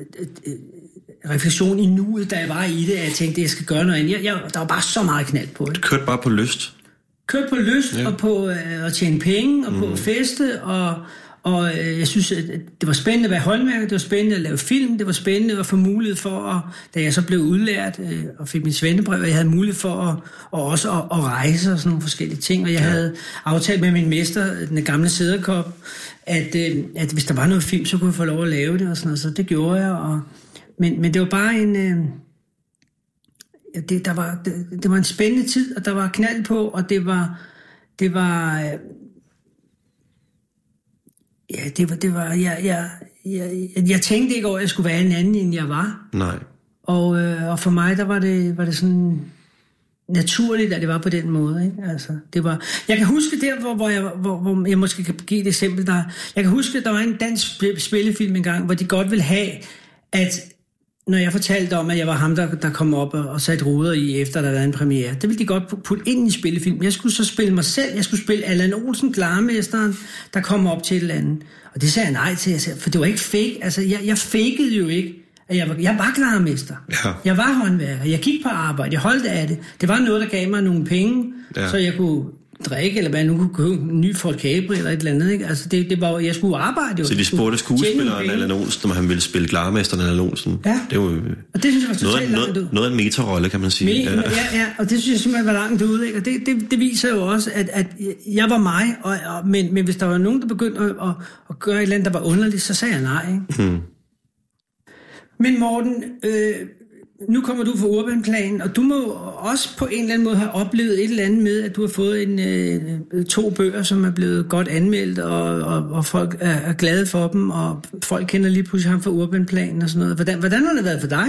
refleksion i nuet, da jeg var i det, at jeg tænkte, at jeg skal gøre noget andet. Jeg, jeg, der var bare så meget knald på det. Du kørte bare på lyst? Kørte på lyst, ja. og på øh, at tjene penge, og mm. på at feste, og... Og jeg synes, at det var spændende at være håndværker, det var spændende at lave film, det var spændende at få mulighed for, at, da jeg så blev udlært og fik mit svendebrev, og jeg havde mulighed for at, og også at, at rejse og sådan nogle forskellige ting. Og jeg ja. havde aftalt med min mester, den gamle Sæderkop, at, at hvis der var noget film, så kunne jeg få lov at lave det og sådan noget. Så det gjorde jeg. Og, men, men det var bare en... Ja, det, der var, det, det var en spændende tid, og der var knald på, og det var... Det var Ja, det var, det var, jeg, jeg, jeg, jeg tænkte ikke over, at jeg skulle være en anden, end jeg var. Nej. Og, øh, og for mig, der var det, var det sådan naturligt, at det var på den måde, ikke? Altså, det var, jeg kan huske der, hvor, hvor, jeg, hvor, hvor jeg måske kan give et eksempel, der, jeg kan huske, at der var en dansk spillefilm engang, hvor de godt ville have, at når jeg fortalte om, at jeg var ham, der, der kom op og, og satte ruder i, efter der havde en premiere, det ville de godt putte ind i en spillefilm. Jeg skulle så spille mig selv. Jeg skulle spille Allan Olsen, glarmesteren, der kom op til et eller andet. Og det sagde jeg nej til, jeg sagde, for det var ikke fake. Altså, jeg, jeg fakede jo ikke, at jeg var, jeg var glarmester. Ja. Jeg var håndværker. Jeg gik på arbejde. Jeg holdt af det. Det var noget, der gav mig nogle penge, ja. så jeg kunne drikke, eller hvad jeg nu kunne købe en ny Folkabre eller et eller andet, ikke? Altså, det, det var jeg skulle arbejde jo. Så de spurgte skuespilleren Allan Olsen, om han ville spille glarmesteren Allan Olsen. Ja, det var, og det synes jeg var totalt noget, langt ud. Noget af en metarolle, kan man sige. Me, ja. ja, ja, og det synes jeg simpelthen var langt ud, ikke? Og det, det, det viser jo også, at, at jeg var mig, og, og, men, men hvis der var nogen, der begyndte at, at, at gøre et eller andet, der var underligt, så sagde jeg nej, ikke? Hmm. Men Morten, øh, nu kommer du fra Urbanplanen, og du må også på en eller anden måde have oplevet et eller andet med, at du har fået en, øh, to bøger, som er blevet godt anmeldt, og, og, og folk er, er glade for dem, og folk kender lige pludselig ham fra Urbanplanen og sådan noget. Hvordan, hvordan har det været for dig?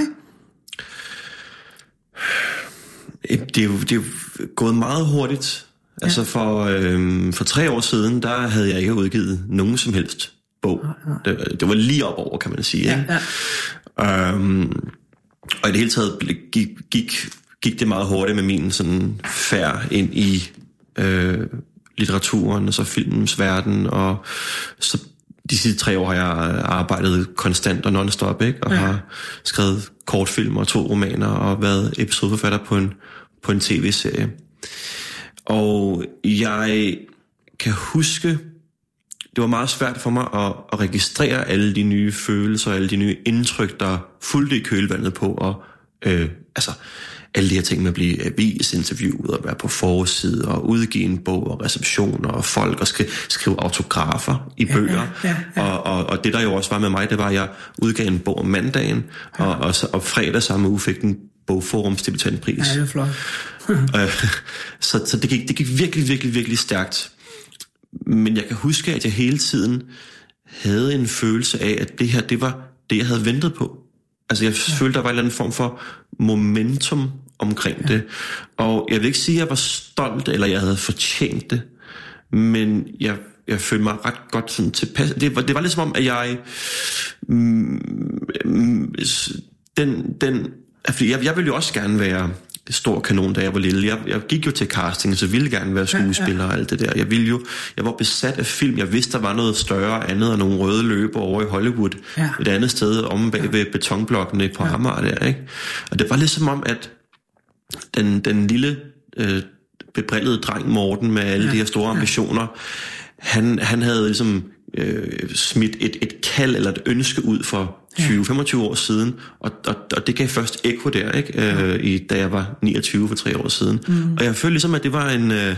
Det er jo, det er jo gået meget hurtigt. Ja. Altså for, øh, for tre år siden, der havde jeg ikke udgivet nogen som helst bog. Ja, ja. Det, det var lige op over, kan man sige. Ja, ikke? Ja. Øhm, Og i det hele taget gik, gik, gik det meget hurtigt med min sådan færd ind i øh, litteraturen og så filmens verden, og så de sidste tre år har jeg arbejdet konstant og non-stop, ikke? Og ja. har skrevet kortfilm og to romaner og været episodeforfatter på en, på en tv-serie. Og jeg kan huske, det var meget svært for mig at, at registrere alle de nye følelser, alle de nye indtryk, der fulgte i kølvandet på, og øh, altså alle de her ting med at blive avisinterviewet og være på forside og udgive en bog og receptioner og folk og skrive, skrive autografer i bøger. Ja, ja, ja. Og, og, og det der jo også var med mig, det var, at jeg udgav en bog om mandagen, ja. og, og, og fredag samme uge fik den Bogforums debutantpris. Ja, det er flot. så så det, gik, det gik virkelig, virkelig, virkelig stærkt. Men jeg kan huske, at jeg hele tiden havde en følelse af, at det her, det var det, jeg havde ventet på. Altså jeg ja. følte, der var en eller anden form for momentum omkring ja. det. Og jeg vil ikke sige, at jeg var stolt, eller jeg havde fortjent det, men jeg, jeg følte mig ret godt sådan tilpas. Det var, det var lidt som om, at jeg... Mm, den, den, jeg, jeg ville jo også gerne være stor kanon, da jeg var lille. Jeg, jeg gik jo til casting, så ville gerne være skuespiller ja, ja. og alt det der. Jeg ville jo, jeg var besat af film. Jeg vidste, der var noget større andet end nogle røde løber over i Hollywood. Ja. Et andet sted om bag ved ja. betonblokkene på ja. Amager der, ikke? Og det var ligesom om, at den, den lille øh, bebrillede dreng Morten med alle ja. de her store ambitioner, ja. han, han havde ligesom øh, smidt et, et kald eller et ønske ud for tyve til femogtyve år siden, og, og, og det gav først ekko der, ikke? Øh, i, da jeg var niogtyve for tre år siden. Mm. Og jeg følte ligesom, at det var en, øh,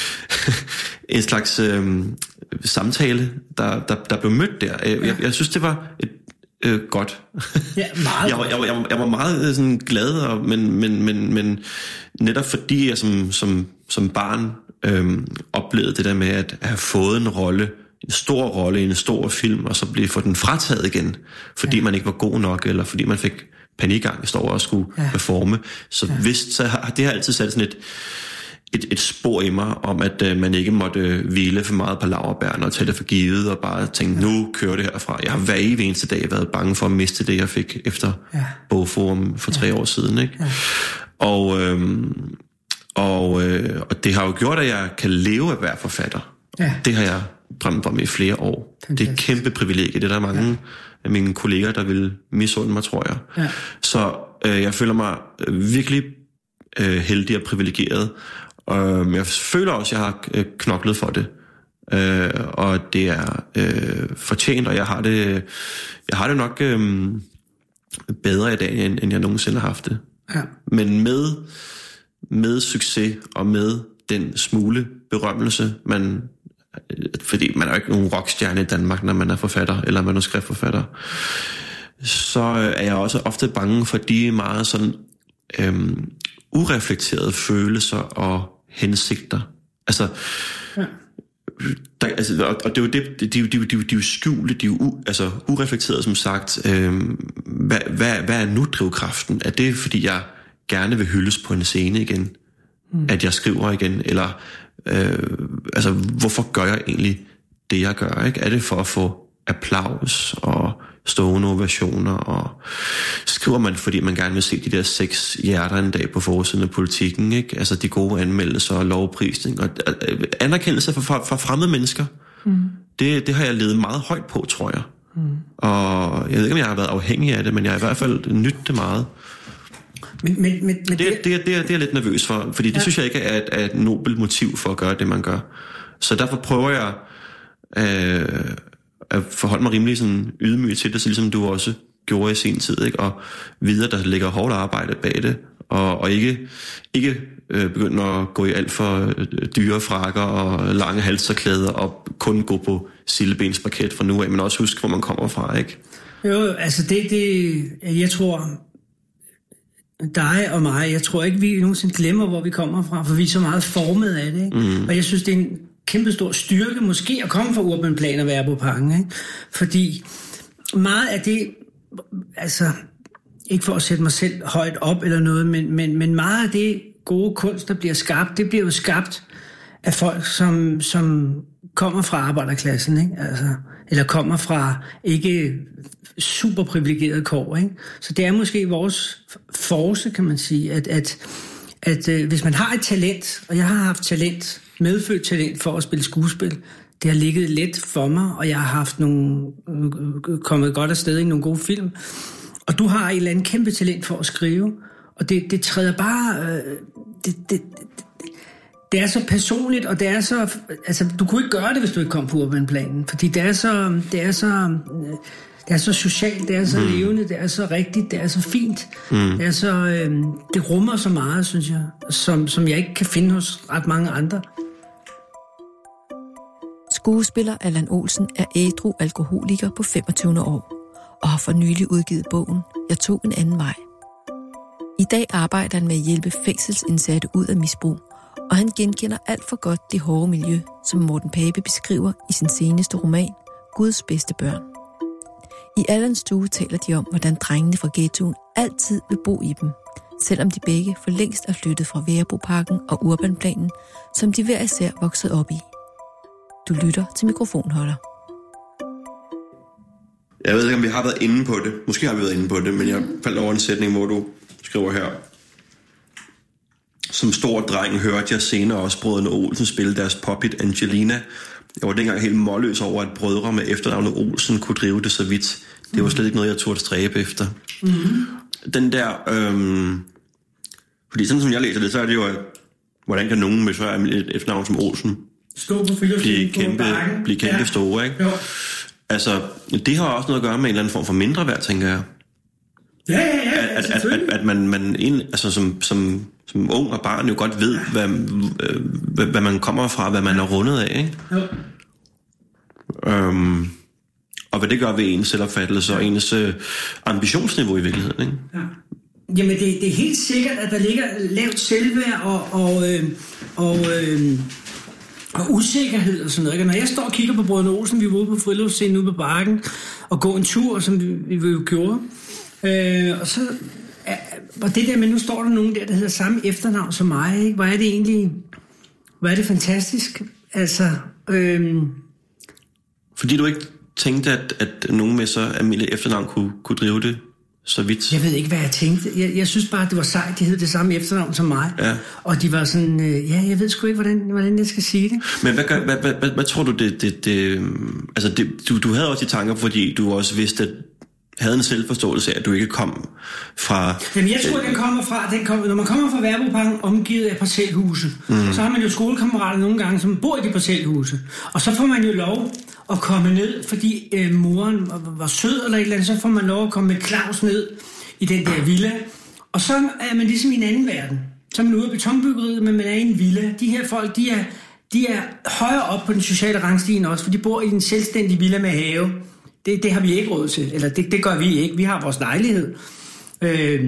en slags øh, samtale, der, der, der blev mødt der. Jeg, ja. jeg, jeg synes, det var et øh, godt. Ja, meget jeg, var, jeg, jeg, jeg var meget sådan, glad, og, men, men, men, men netop fordi jeg som, som, som barn øh, oplevede det der med at have fået en rolle, en stor rolle i en stor film, og så blive få den frataget igen, fordi ja. man ikke var god nok, eller fordi man fik panikangst over at skulle ja. performe. Så, ja. hvis, så har det har altid sat sådan et, et, et spor i mig, om at uh, man ikke måtte uh, hvile for meget på laurbærne og tage det for givet, og bare tænke, ja. nu kører det herfra. Jeg har hver eneste dag været bange for at miste det, jeg fik efter ja. Bogforum for tre ja. år siden. Ikke? Ja. Og, øhm, og, øh, og det har jo gjort, at jeg kan leve af at være forfatter. Ja. Det har jeg drømt om i flere år. Fantastisk. Det er et kæmpe privilegie. Det er der mange ja. af mine kolleger, der vil misunde mig, tror jeg. Ja. Så øh, jeg føler mig virkelig øh, heldig og privilegeret. Og jeg føler også, at jeg har øh, knoklet for det. Øh, og det er øh, fortjent, og jeg har det, jeg har det nok øh, bedre i dag, end, end jeg nogensinde har haft det. Ja. Men med, med succes og med den smule berømmelse, man... fordi man er jo ikke nogen rockstjerne i Danmark, når man er forfatter eller manuskriptforfatter, så er jeg også ofte bange for de meget sådan øhm, ureflekterede følelser og hensigter. Altså, ja. der, altså og, og det er jo det, de, de, de, de, de er jo skjulte, de er jo u, altså ureflekterede, som sagt. Øhm, hvad, hvad, hvad er nu drivkraften? Er det fordi jeg gerne vil hyldes på en scene igen, mm. at jeg skriver igen, eller Øh, altså, hvorfor gør jeg egentlig det, jeg gør? Ikke? Er det for at få applaus og stående ovationer, og skriver man, fordi man gerne vil se de der seks hjerter en dag på forsiden af Politikken, ikke? Altså de gode anmeldelser og lovprisning og øh, anerkendelse fra, fra fremmede mennesker. Mm. Det, det har jeg levet meget højt på, tror jeg. Mm. Og jeg ved ikke, om jeg har været afhængig af det, men jeg har i hvert fald nydt det meget. Men, men, men, det, det, det, det, er, det er jeg lidt nervøs for, fordi det ja. synes jeg ikke er et, er et nobelt motiv for at gøre det, man gør. Så derfor prøver jeg øh, at forholde mig rimelig sådan ydmyg til det, så ligesom du også gjorde i sin tid, ikke? Og videre, der ligger hårdt arbejde bag det, og, og ikke, ikke øh, begynde at gå i alt for øh, dyre frakker og lange halserklæder og kun gå på sildebensparket fra nu af, men også huske, hvor man kommer fra, ikke? Jo, altså det, det jeg tror... dig og mig, jeg tror ikke, vi nogensinde glemmer, hvor vi kommer fra, for vi er så meget formet af det, ikke? Mm. Og jeg synes, det er en kæmpe stor styrke, måske at komme fra Urban Plan og være på Parken, ikke? Fordi meget af det, altså, ikke for at sætte mig selv højt op eller noget, men, men, men meget af det gode kunst, der bliver skabt, det bliver jo skabt af folk, som, som kommer fra arbejderklassen, ikke? Altså, eller kommer fra ikke super privilegerede kår, ikke? Så det er måske vores force, kan man sige, at, at, at øh, hvis man har et talent, og jeg har haft talent, medfødt talent for at spille skuespil, det har ligget let for mig, og jeg har haft nogle, øh, kommet godt afsted i nogle gode film, og du har et eller andet kæmpe talent for at skrive, og det, det træder bare... Øh, det, det, det, Det er så personligt, og det er så... Altså, du kunne ikke gøre det, hvis du ikke kom på Urban Planen, fordi det er så... Det er så det er så socialt, det er så mm. levende, det er så rigtigt, det er så fint. Mm. Det er så, øh, det rummer så meget, synes jeg, som, som jeg ikke kan finde hos ret mange andre. Skuespiller Allan Olsen er ædru alkoholiker på femogtyvende år og har for nylig udgivet bogen Jeg tog en anden vej. I dag arbejder han med at hjælpe fængselsindsatte ud af misbrug, og han genkender alt for godt det hårde miljø, som Morten Pape beskriver i sin seneste roman Guds bedste børn. I Allans stue taler de om, hvordan drengene fra ghettoen altid vil bo i dem, selvom de begge for længst er flyttet fra Værebroparken og Urbanplanen, som de hver især voksede op i. Du lytter til Mikrofonholder. Jeg ved ikke, om vi har været inde på det. Måske har vi været inde på det, men jeg faldt over en sætning, hvor du skriver her. Som stor dreng hørte jeg senere også brødrene Olsen spille deres poppet Angelina. Jeg var dengang helt målløs over, at brødre med efternavnet Olsen kunne drive det så vidt. Det var slet ikke noget, jeg turde stræbe efter. Mm-hmm. Den der... Øhm, fordi sådan som jeg læser det, så er det jo, at hvordan kan nogen med så et efternavn som Olsen stå på blive kæmpe, blive kæmpe ja. store, ikke? Jo. Altså, det har også noget at gøre med en eller anden form for mindre værd, tænker jeg. Ja, ja, ja, at, at, at, at man, man en, altså som, som, som ung og barn jo godt ved, hvad, hvad, hvad man kommer fra, hvad man er rundet af, ikke? Jo. Øhm, og hvad det gør ved ens selvopfattelse og ens øh, ambitionsniveau i virkeligheden, ikke? Ja. Jamen, det, det er helt sikkert, at der ligger lavt selvværd og, og, øh, og, øh, og usikkerhed og sådan noget. Når jeg står og kigger på brødrene Olsen, vi var ude på friluftsscenen ude på Bakken, og gå en tur, som vi, vi jo gjorde. Øh, og så øh, og det der, men nu står der nogen der, der hedder samme efternavn som mig, ikke? Hvor er det egentlig, hvor er det fantastisk, altså... Øh, Fordi du ikke tænkte, at, at nogen med så almindelige efternavn kunne, kunne drive det så vidt? Jeg ved ikke, hvad jeg tænkte. Jeg, jeg synes bare, at det var sejt, de hed det samme efternavn som mig. Ja. Og de var sådan, øh, ja, jeg ved sgu ikke, hvordan, hvordan jeg skal sige det. Men hvad, gør, hvad, hvad, hvad, hvad tror du, det... det, det altså, det, du, du havde også de tanker, fordi du også vidste, at havde en selvforståelse af, at du ikke kom fra... Jamen, jeg tror, den kommer fra... Den kommer, når man kommer fra Værebroparken omgivet af parcelhuse, mm. så har man jo skolekammerater nogle gange, som bor i de parcelhuse. Og så får man jo lov at komme ned, fordi øh, moren var, var sød eller et eller andet, så får man lov at komme med Claus ned i den der villa. Og så er man ligesom i en anden verden. Så er man ude af betonbyggeriet, men man er i en villa. De her folk, de er, de er højere op på den sociale rangstigen også, for de bor i en selvstændig villa med have. Det, det har vi ikke råd til, eller det, det gør vi ikke. Vi har vores lejlighed. Øh,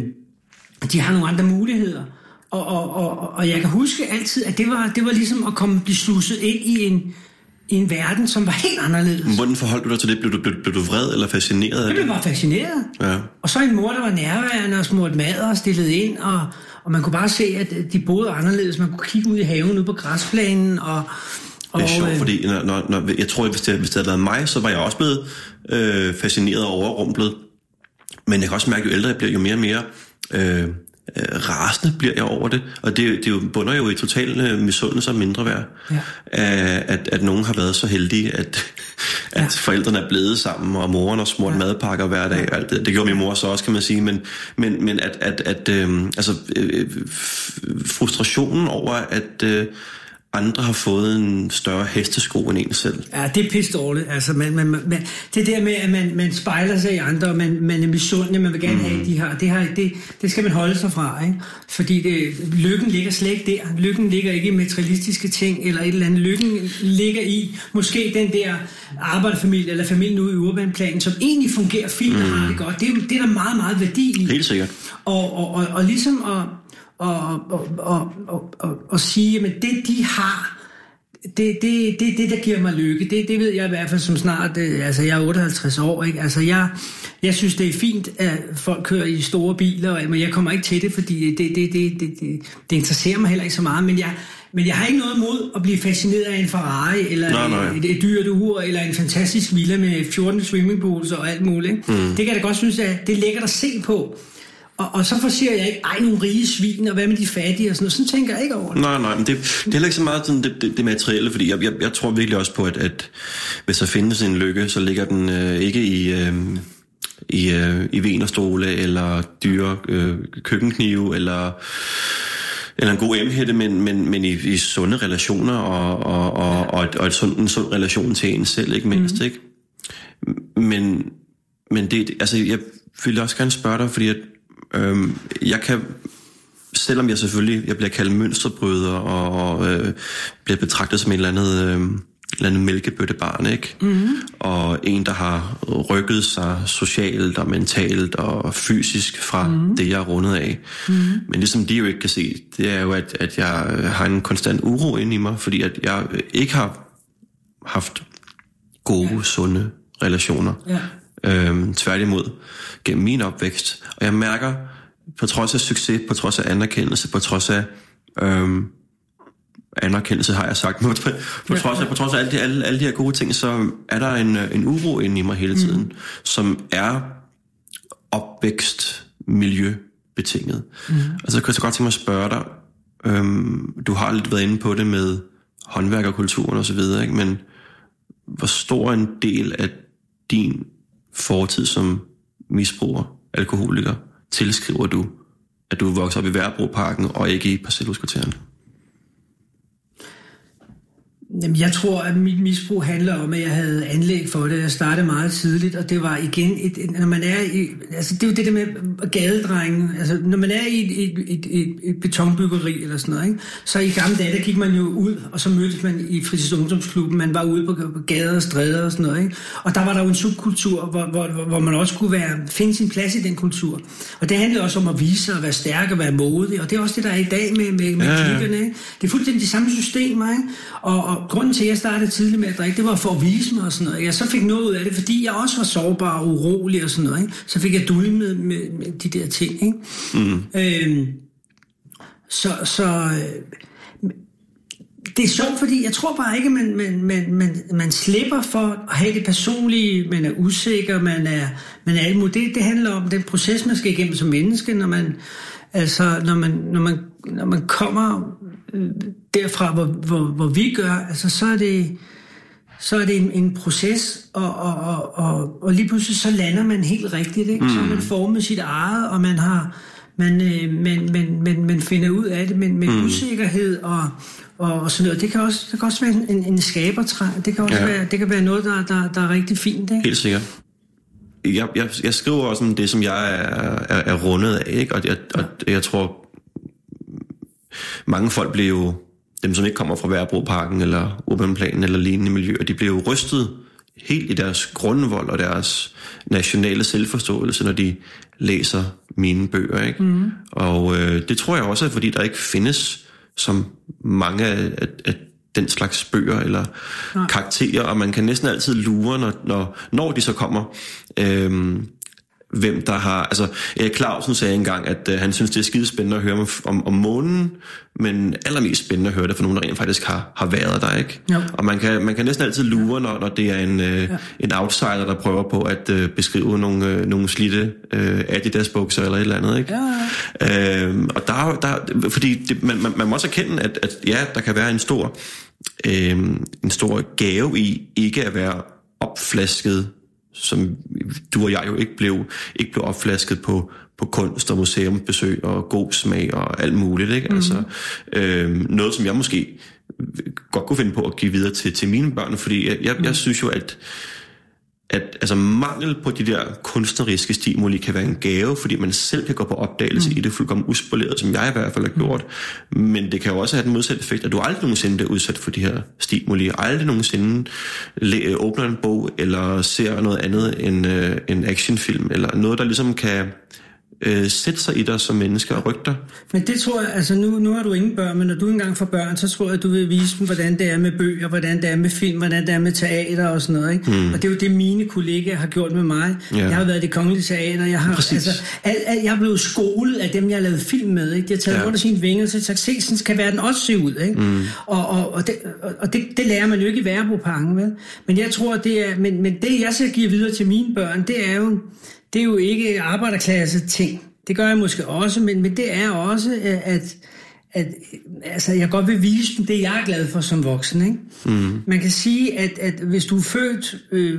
de har nogle andre muligheder. Og, og, og, og jeg kan huske altid, at det var, det var ligesom at komme blive slusset ind i en, i en verden, som var helt anderledes. Hvordan forholdt du dig til det? Blev du, blev, blev du vred eller fascineret af det? Jeg blev bare fascineret. Ja. Og så en mor, der var nærværende og smurt mad og stillet ind, og, og man kunne bare se, at de boede anderledes. Man kunne kigge ud i haven, ude på græsplænen, og... Det er sjovt, fordi når, når, når, jeg tror, at hvis det, hvis det havde været mig, så var jeg også blevet øh, fascineret og overrumplet. Men jeg kan også mærke, at jo ældre jeg bliver, jo mere og mere øh, øh, rasende bliver jeg over det. Og det, det jo bunder jo i total øh, misundelse og mindre værd. Ja. At, at nogen har været så heldige, at, at ja. forældrene er blevet sammen, og moren har smurt ja. madpakker hver dag. Og alt det. Det gjorde min mor så også, kan man sige. Men, men, men at, at, at øh, altså, øh, frustrationen over, at... Øh, andre har fået en større hestesko end en selv. Ja, det er pisse dårligt. Altså, man, man, man, det der med, at man, man spejler sig i andre, og man, man er misundelig, man vil gerne have, mm. de har, det, har, det, det skal man holde sig fra, ikke? Fordi det, lykken ligger slet ikke der. Lykken ligger ikke i materialistiske ting, eller et eller andet. Lykken ligger i, måske den der arbejderfamilie, eller familien ude i Urbanplanen, som egentlig fungerer fint og mm. har det godt. Det, det er der meget, meget værdi i. Helt sikkert. Og, og, og, og ligesom at... Og, og, og, og, og, og sige, at det de har, det det, det, det der giver mig lykke. Det, det ved jeg i hvert fald som snart, altså jeg er otteoghalvtreds år, ikke? Altså jeg, jeg synes det er fint, at folk kører i store biler, men jeg kommer ikke til det, fordi det, det, det, det, det, det interesserer mig heller ikke så meget, men jeg, men jeg har ikke noget imod at blive fascineret af en Ferrari, eller nej, nej. Et, et dyrt ur, eller en fantastisk villa med fjorten swimmingpools og alt muligt. Mm. Det kan jeg da godt synes, at det er lækkert at se på. Og, og så forsiger jeg ikke, ej, nogle rige svin, og hvad med de fattige og sådan noget. Sådan tænker jeg ikke over det. Nej, nej, men det, det er heller ikke så meget sådan det, det, det materielle, fordi jeg, jeg, jeg tror virkelig også på, at, at hvis der findes en lykke, så ligger den øh, ikke i, øh, i, øh, i venerstole, eller dyre øh, køkkenknive, eller, eller en god emhætte, men, men, men i, i sunde relationer, og, og, og, og, et, og et sund, en sund relation til en selv, ikke mindst, mm. ikke? Men... men det, altså, jeg vil også gerne spørge dig, fordi at, øhm, jeg kan, selvom jeg selvfølgelig, jeg bliver kaldt mønsterbryder og, og øh, bliver betragtet som en eller andet, øh, en eller andet mælkebøttebarn, ikke? Mm-hmm. Og en, der har rykket sig socialt og mentalt og fysisk fra mm-hmm. det, jeg er rundet af. Mm-hmm. Men det, som de jo ikke kan se, det er jo, at, at jeg har en konstant uro inde i mig, fordi at jeg ikke har haft gode, ja. sunde relationer. Ja. Øhm, tværtimod gennem min opvækst. Og jeg mærker, på trods af succes, på trods af anerkendelse, på trods af øhm, anerkendelse har jeg sagt, på, på, trods af, på trods af alle de, alle, alle de her gode ting, så er der en, en uro inde i mig hele tiden, mm. som er opvækst miljøbetinget. Mm. Altså jeg kan så godt tænke mig at spørge dig, øhm, du har lidt været inde på det med håndværkerkulturen og så videre, ikke? Men hvor stor en del af din fortid som misbruger, alkoholiker, tilskriver du, at du er vokset op i Værebroparken og ikke i Parcelhuskvartererne? Jamen, jeg tror, at mit misbrug handler om, at jeg havde anlæg for det. Jeg startede meget tidligt, og det var igen, et, et, når man er i, altså det er jo det der med gadedrengen, altså når man er i et, et, et, et, et betonbyggeri eller sådan noget, ikke? Så i gamle dage, der gik man jo ud, og så mødtes man i fritids- og ungdomsklubben, man var ude på, på gader og stræder og sådan noget, ikke? Og der var der jo en subkultur, hvor, hvor, hvor man også kunne være, finde sin plads i den kultur. Og det handlede også om at vise sig, at være stærk og være modig, og det er også det, der er i dag med, med, med ja, klikkerne, ikke? Det er fuldstændig de samme systemer, ikke? Og, og grunden til, at jeg startede tidligt med at drikke, det var for at vise mig og sådan noget. Jeg så fik noget ud af det, fordi jeg også var sårbar og urolig og sådan noget, ikke? Så fik jeg dulmet med, med, med de der ting, ikke? Mm. Øhm, så så øh, det er sjovt, fordi jeg tror bare ikke, man, man, man, man, man slipper for at have det personlige, man er usikker, man er, man er alt muligt. Det, det handler om den proces, man skal igennem som menneske, når man, altså, når man, når man, når man kommer derfra, hvor, hvor, hvor vi gør, altså så er det, så er det en, en proces, og, og, og, og, og lige pludselig så lander man helt rigtigt, ikke? Mm. Så har man formet sit eget, og man har, man, man, man, man, man finder ud af det, men med mm. usikkerhed og, og, og sådan noget. Det kan også, det kan også være en, en skabertræng, det kan også ja. være, det kan være noget, der, der, der er rigtig fint, ikke? Helt sikkert. Jeg, jeg, jeg skriver også om det, som jeg er, er, er rundet af, ikke? Og jeg, og jeg tror, mange folk bliver jo, dem som ikke kommer fra Værebroparken eller Urbanplanen eller lignende miljøer, de bliver jo rystet helt i deres grundvold og deres nationale selvforståelse, når de læser mine bøger, ikke? Mm. Og øh, det tror jeg også er, fordi der ikke findes som mange af, af, af den slags bøger eller ja. karakterer, og man kan næsten altid lure, når, når, når de så kommer, øh, hvem der har, altså Erik Clausen sagde engang, at øh, han synes, det er skidespændende at høre om, om, om månen, men allermest spændende at høre det fra nogen, der rent faktisk har, har været der, ikke? Jo. Og man kan, man kan næsten altid lure, når, når det er en, øh, ja. en outsider, der prøver på at øh, beskrive nogle, øh, nogle slidte øh, Adidas-bukser eller et eller andet, ikke? Ja. Øh, og der, der fordi det, man, man, man må også erkende, at, at ja, der kan være en stor, øh, en stor gave i ikke at være opflasket, som du og jeg jo ikke blev, ikke blev opflasket på, på kunst og museumsbesøg og god smag og alt muligt, ikke? Mm-hmm. Altså, øh, noget, som jeg måske godt kunne finde på at give videre til, til mine børn, fordi jeg, jeg, jeg synes jo, at, at altså, mangel på de der kunstneriske stimuli kan være en gave, fordi man selv kan gå på opdagelse mm. i det fuldkommen uspoleret, som jeg i hvert fald har gjort. Mm. Men det kan jo også have den modsatte effekt, at du aldrig nogensinde bliver udsat for de her stimuli, aldrig nogensinde læ- åbner en bog, eller ser noget andet end øh, en actionfilm, eller noget, der ligesom kan øh, sætte sig i dig som mennesker og rygter. Men det tror jeg, altså nu, nu har du ingen børn, men når du engang får børn, så tror jeg, at du vil vise dem, hvordan det er med bøger, hvordan det er med film, hvordan det er med teater og sådan noget, ikke? Mm. Og det er jo det, mine kollegaer har gjort med mig. Ja. Jeg har været i Det Kongelige Teater, jeg har, altså, al, al, jeg er blevet skolet af dem, jeg har lavet film med, ikke? De har taget ja. under sine vinger, så sagt, se, sådan skal verden også se ud, ikke? Mm. Og, og, og, det, og det, det lærer man jo ikke i Værebroparken, vel? Men jeg tror, det er, men, men det, jeg skal give videre til mine børn, det er jo, det er jo ikke arbejderklasse ting. Det gør jeg måske også, men, men det er også, at, at altså, jeg godt vil vise dem det, jeg er glad for som voksen, ikke? Mm. Man kan sige, at, at hvis du er født øh,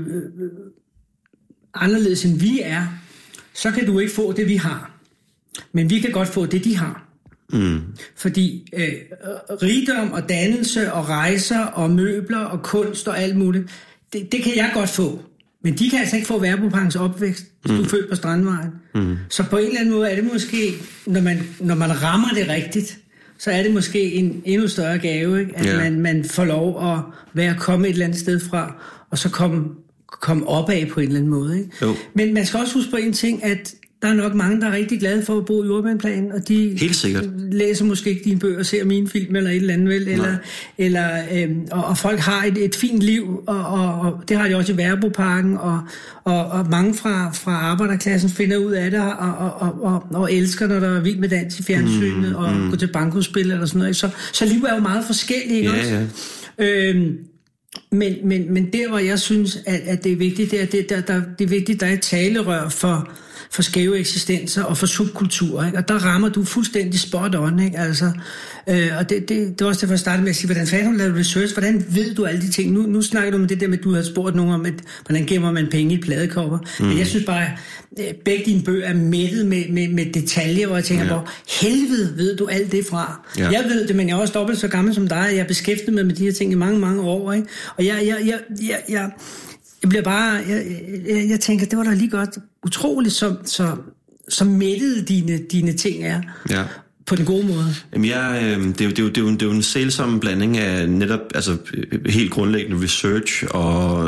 anderledes end vi er, så kan du ikke få det, vi har. Men vi kan godt få det, de har. Mm. Fordi øh, rigdom og dannelse og rejser og møbler og kunst og alt muligt, det, det kan jeg godt få. Men de kan altså ikke få Værebroparkens opvækst, hvis mm. du er født på Strandvejen. Mm. Så på en eller anden måde er det måske, når man, når man rammer det rigtigt, så er det måske en endnu større gave, ikke? At yeah. man, man får lov at være komme et eller andet sted fra, og så komme, komme opad på en eller anden måde. Ikke? Men man skal også huske på en ting, at der er nok mange, der er rigtig glade for at bo i Urbanplanen, og de Helt sikkert. læser måske ikke dine bøger, ser mine film eller et eller andet, vel? Eller, eller, øhm, og, og folk har et, et fint liv, og, og, og det har de også i Værebroparken, og, og, og mange fra, fra arbejderklassen finder ud af det, og, og, og, og, og elsker, når der er vild med dans i fjernsynet, mm, og mm. går til bankospil eller sådan noget. Så, så livet er jo meget forskelligt, ikke ja, også? Ja. Øhm, men, men, men der, hvor jeg synes, at, at det er vigtigt, det er, det, der, der, det er vigtigt, der er et talerør for for skæve eksistenser og for subkulturer, ikke? Og der rammer du fuldstændig spot on, ikke? Altså, øh, og det, det, det var også det, jeg startede med at sige, hvordan fanden har du lavet research? Hvordan ved du alle de ting? Nu, nu snakker du om det der med, at du har spurgt nogen om, at, hvordan gemmer man penge i et pladekopper. Mm. Men jeg synes bare, at begge dine bøger er mættet med, med, med detaljer, hvor jeg tænker, ja. hvor helvede ved du alt det fra? Ja. Jeg ved det, men jeg er også dobbelt så gammel som dig, jeg er beskæftiget med, med de her ting i mange, mange år, ikke? Og jeg, jeg, jeg, jeg, jeg Jeg bliver bare, jeg, jeg, jeg tænker, det var da lige godt utroligt, så, så, så mættede dine, dine ting er, ja. På den gode måde. Jamen jeg, øh, det, er jo, det, er jo, det, er jo, det er jo en sælsom blanding af netop, altså helt grundlæggende research og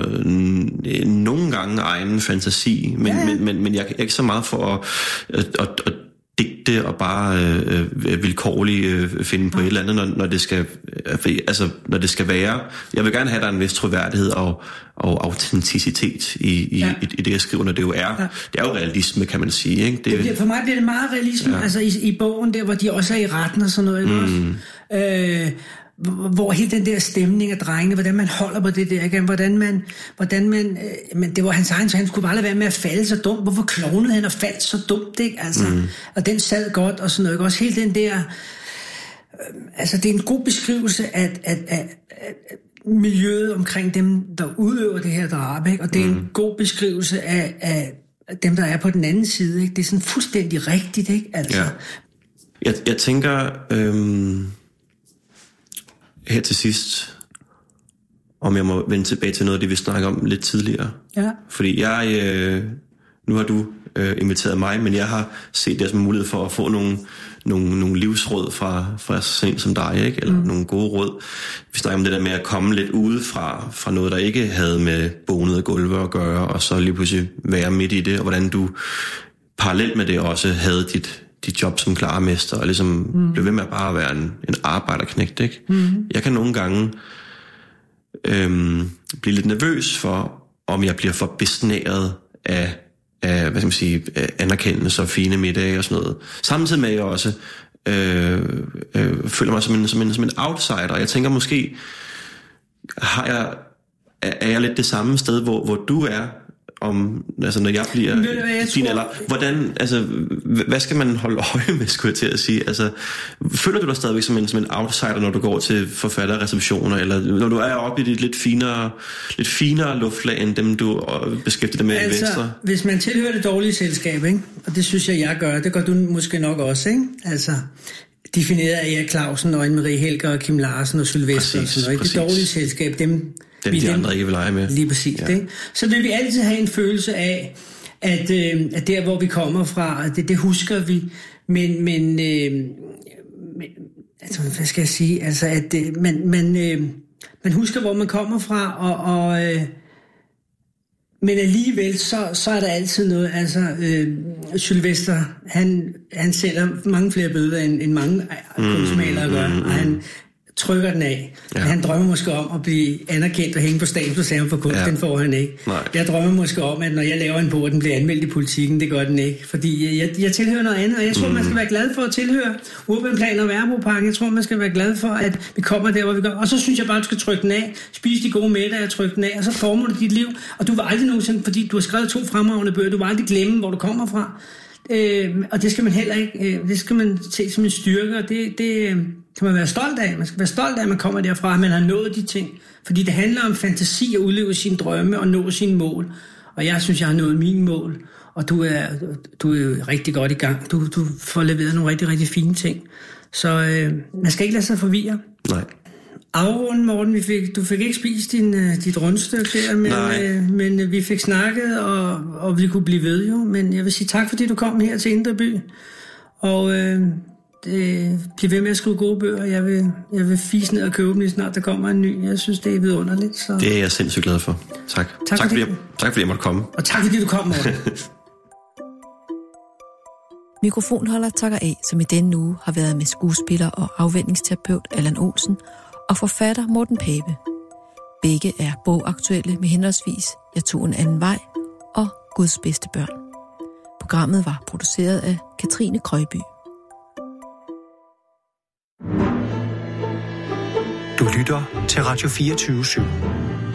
n- nogle gange egen fantasi, men, ja, ja. men, men, men jeg er ikke så meget for at, at, at, at digte og bare øh, vilkårligt øh, finde på ja. et eller andet, når, når det skal, øh, altså når det skal være. Jeg vil gerne have der en vis troværdighed og, og autenticitet i, i, ja. i, i det jeg skriver, når det jo er. Ja. Det er jo realisme, kan man sige. Ikke? Det, det, for mig bliver det meget realisme, ja. altså i, i bogen der, hvor de også er i retten og sådan noget. Ikke? Mm. Øh, hvor hele den der stemning af drengene, hvordan man holder på det der igen, hvordan man, hvordan man, øh, men det var hans egen, så han skulle bare lade være med at falde så dumt. Hvorfor klonede han og faldt så dumt, ikke? Altså, mm. og den sad godt og sådan noget, ikke? Også hele den der, øh, altså det er en god beskrivelse af, af, af, af miljøet omkring dem, der udøver det her drab, ikke? Og det er mm. en god beskrivelse af, af dem, der er på den anden side, ikke? Det er sådan fuldstændig rigtigt, ikke? Altså. Ja. Jeg, jeg tænker, øhm her til sidst, om jeg må vende tilbage til noget af det, vi snakkede om lidt tidligere. Ja. Fordi jeg, øh, nu har du øh, inviteret mig, men jeg har set det som mulighed for at få nogle, nogle, nogle livsråd fra, fra sådan som dig, ikke? Eller mm. nogle gode råd. Vi snakker om det der med at komme lidt ude fra, fra noget, der ikke havde med bonede gulve at gøre, og så lige pludselig være midt i det, og hvordan du parallelt med det også havde dit dit job som klarmester, og ligesom mm. blev ved med at bare være en, en arbejderknægt, ikke? Mm. Jeg kan nogle gange øhm, blive lidt nervøs for, om jeg bliver for besnæret af, af hvad skal man sige, af anerkendelse og fine middage og sådan noget. Samtidig med, at jeg også øh, øh, føler mig som en, som, en, som en outsider. Jeg tænker måske, har jeg, er jeg lidt det samme sted, hvor, hvor du er, om, altså når jeg bliver Men, jeg fin, tror... eller hvordan, altså, hvad skal man holde øje med, skulle jeg til at sige? Altså, føler du dig stadigvæk som en, som en outsider, når du går til forfatterreceptioner, eller når du er oppe i dit lidt finere, lidt finere luftlag, end dem, du beskæftiger dig med altså, i Venstre? Hvis man tilhører det dårlige selskab, ikke? Og det synes jeg, jeg gør, det gør du måske nok også, ikke? Altså, defineret af Erik Clausen, og Anne-Marie Helger, og Kim Larsen og Sylvester, og sådan noget, ikke? Det dårlige selskab, dem dem de andre ikke vil lege med. Lige præcis. Ja. Det. Så vil vi altid have en følelse af, at, øh, at der, hvor vi kommer fra, det, det husker vi, men, men, øh, men altså, hvad skal jeg sige, altså, at øh, man, man, øh, man husker, hvor man kommer fra, og, og øh, men alligevel, så, så er der altid noget, altså, øh, Sylvester, han, han sælger mange flere bøder, end, end mange kunstmalere gør, mm, mm, og han trykker den af. Ja. Han drømmer måske om at blive anerkendt og hænge på Statens Museum for Kunst. Ja. Den får han ikke. Nej. Jeg drømmer måske om, at når jeg laver en bog, den bliver anmeldt i Politikken. Det gør den ikke. Fordi jeg, jeg tilhører noget andet, og jeg tror, mm. man skal være glad for at tilhøre Urbanplanen og Værebroparken. Jeg tror, man skal være glad for, at vi kommer der, hvor vi går. Og så synes jeg bare, at du skal trykke den af. Spise de gode middage og trykke den af, og så former du dit liv. Og du vil aldrig nogensinde, fordi du har skrevet to fremragende bøger, du vil aldrig glemme, hvor du kommer fra. Øh, og det skal man heller ikke. Øh, det skal man se som en styrke, og det, det kan man være stolt af. Man skal være stolt af, at man kommer derfra, at man har nået de ting. Fordi det handler om fantasi at udleve sine drømme og nå sine mål. Og jeg synes, jeg har nået mine mål. Og du er, du er jo rigtig godt i gang. Du, du får leveret nogle rigtig, rigtig fine ting. Så øh, man skal ikke lade sig forvirre. Nej. afrunde, Morten. Vi fik, du fik ikke spist din, uh, dit rundstykke der, men, uh, men uh, vi fik snakket, og, og vi kunne blive ved jo. Men jeg vil sige tak, fordi du kom her til Indre By. Og uh, det, bliv ved med at skrive gode bøger. Jeg vil, jeg vil fise ned og købe dem lige snart, der kommer en ny. Jeg synes, det er vidunderligt. Så. Det er jeg sindssygt glad for. Tak. Tak, tak, fordi, jeg, tak fordi jeg måtte komme. Og tak fordi du kom, Morten. Mikrofonholder takker af, som i denne uge har været med skuespiller og afvænningsterapeut Allan Olsen og forfatter Morten Pape. Begge er bogaktuelle med henholdsvis Jeg tog en anden vej og Guds bedste børn. Programmet var produceret af Katrine Krøyby. Du lytter til Radio fireogtyve syv.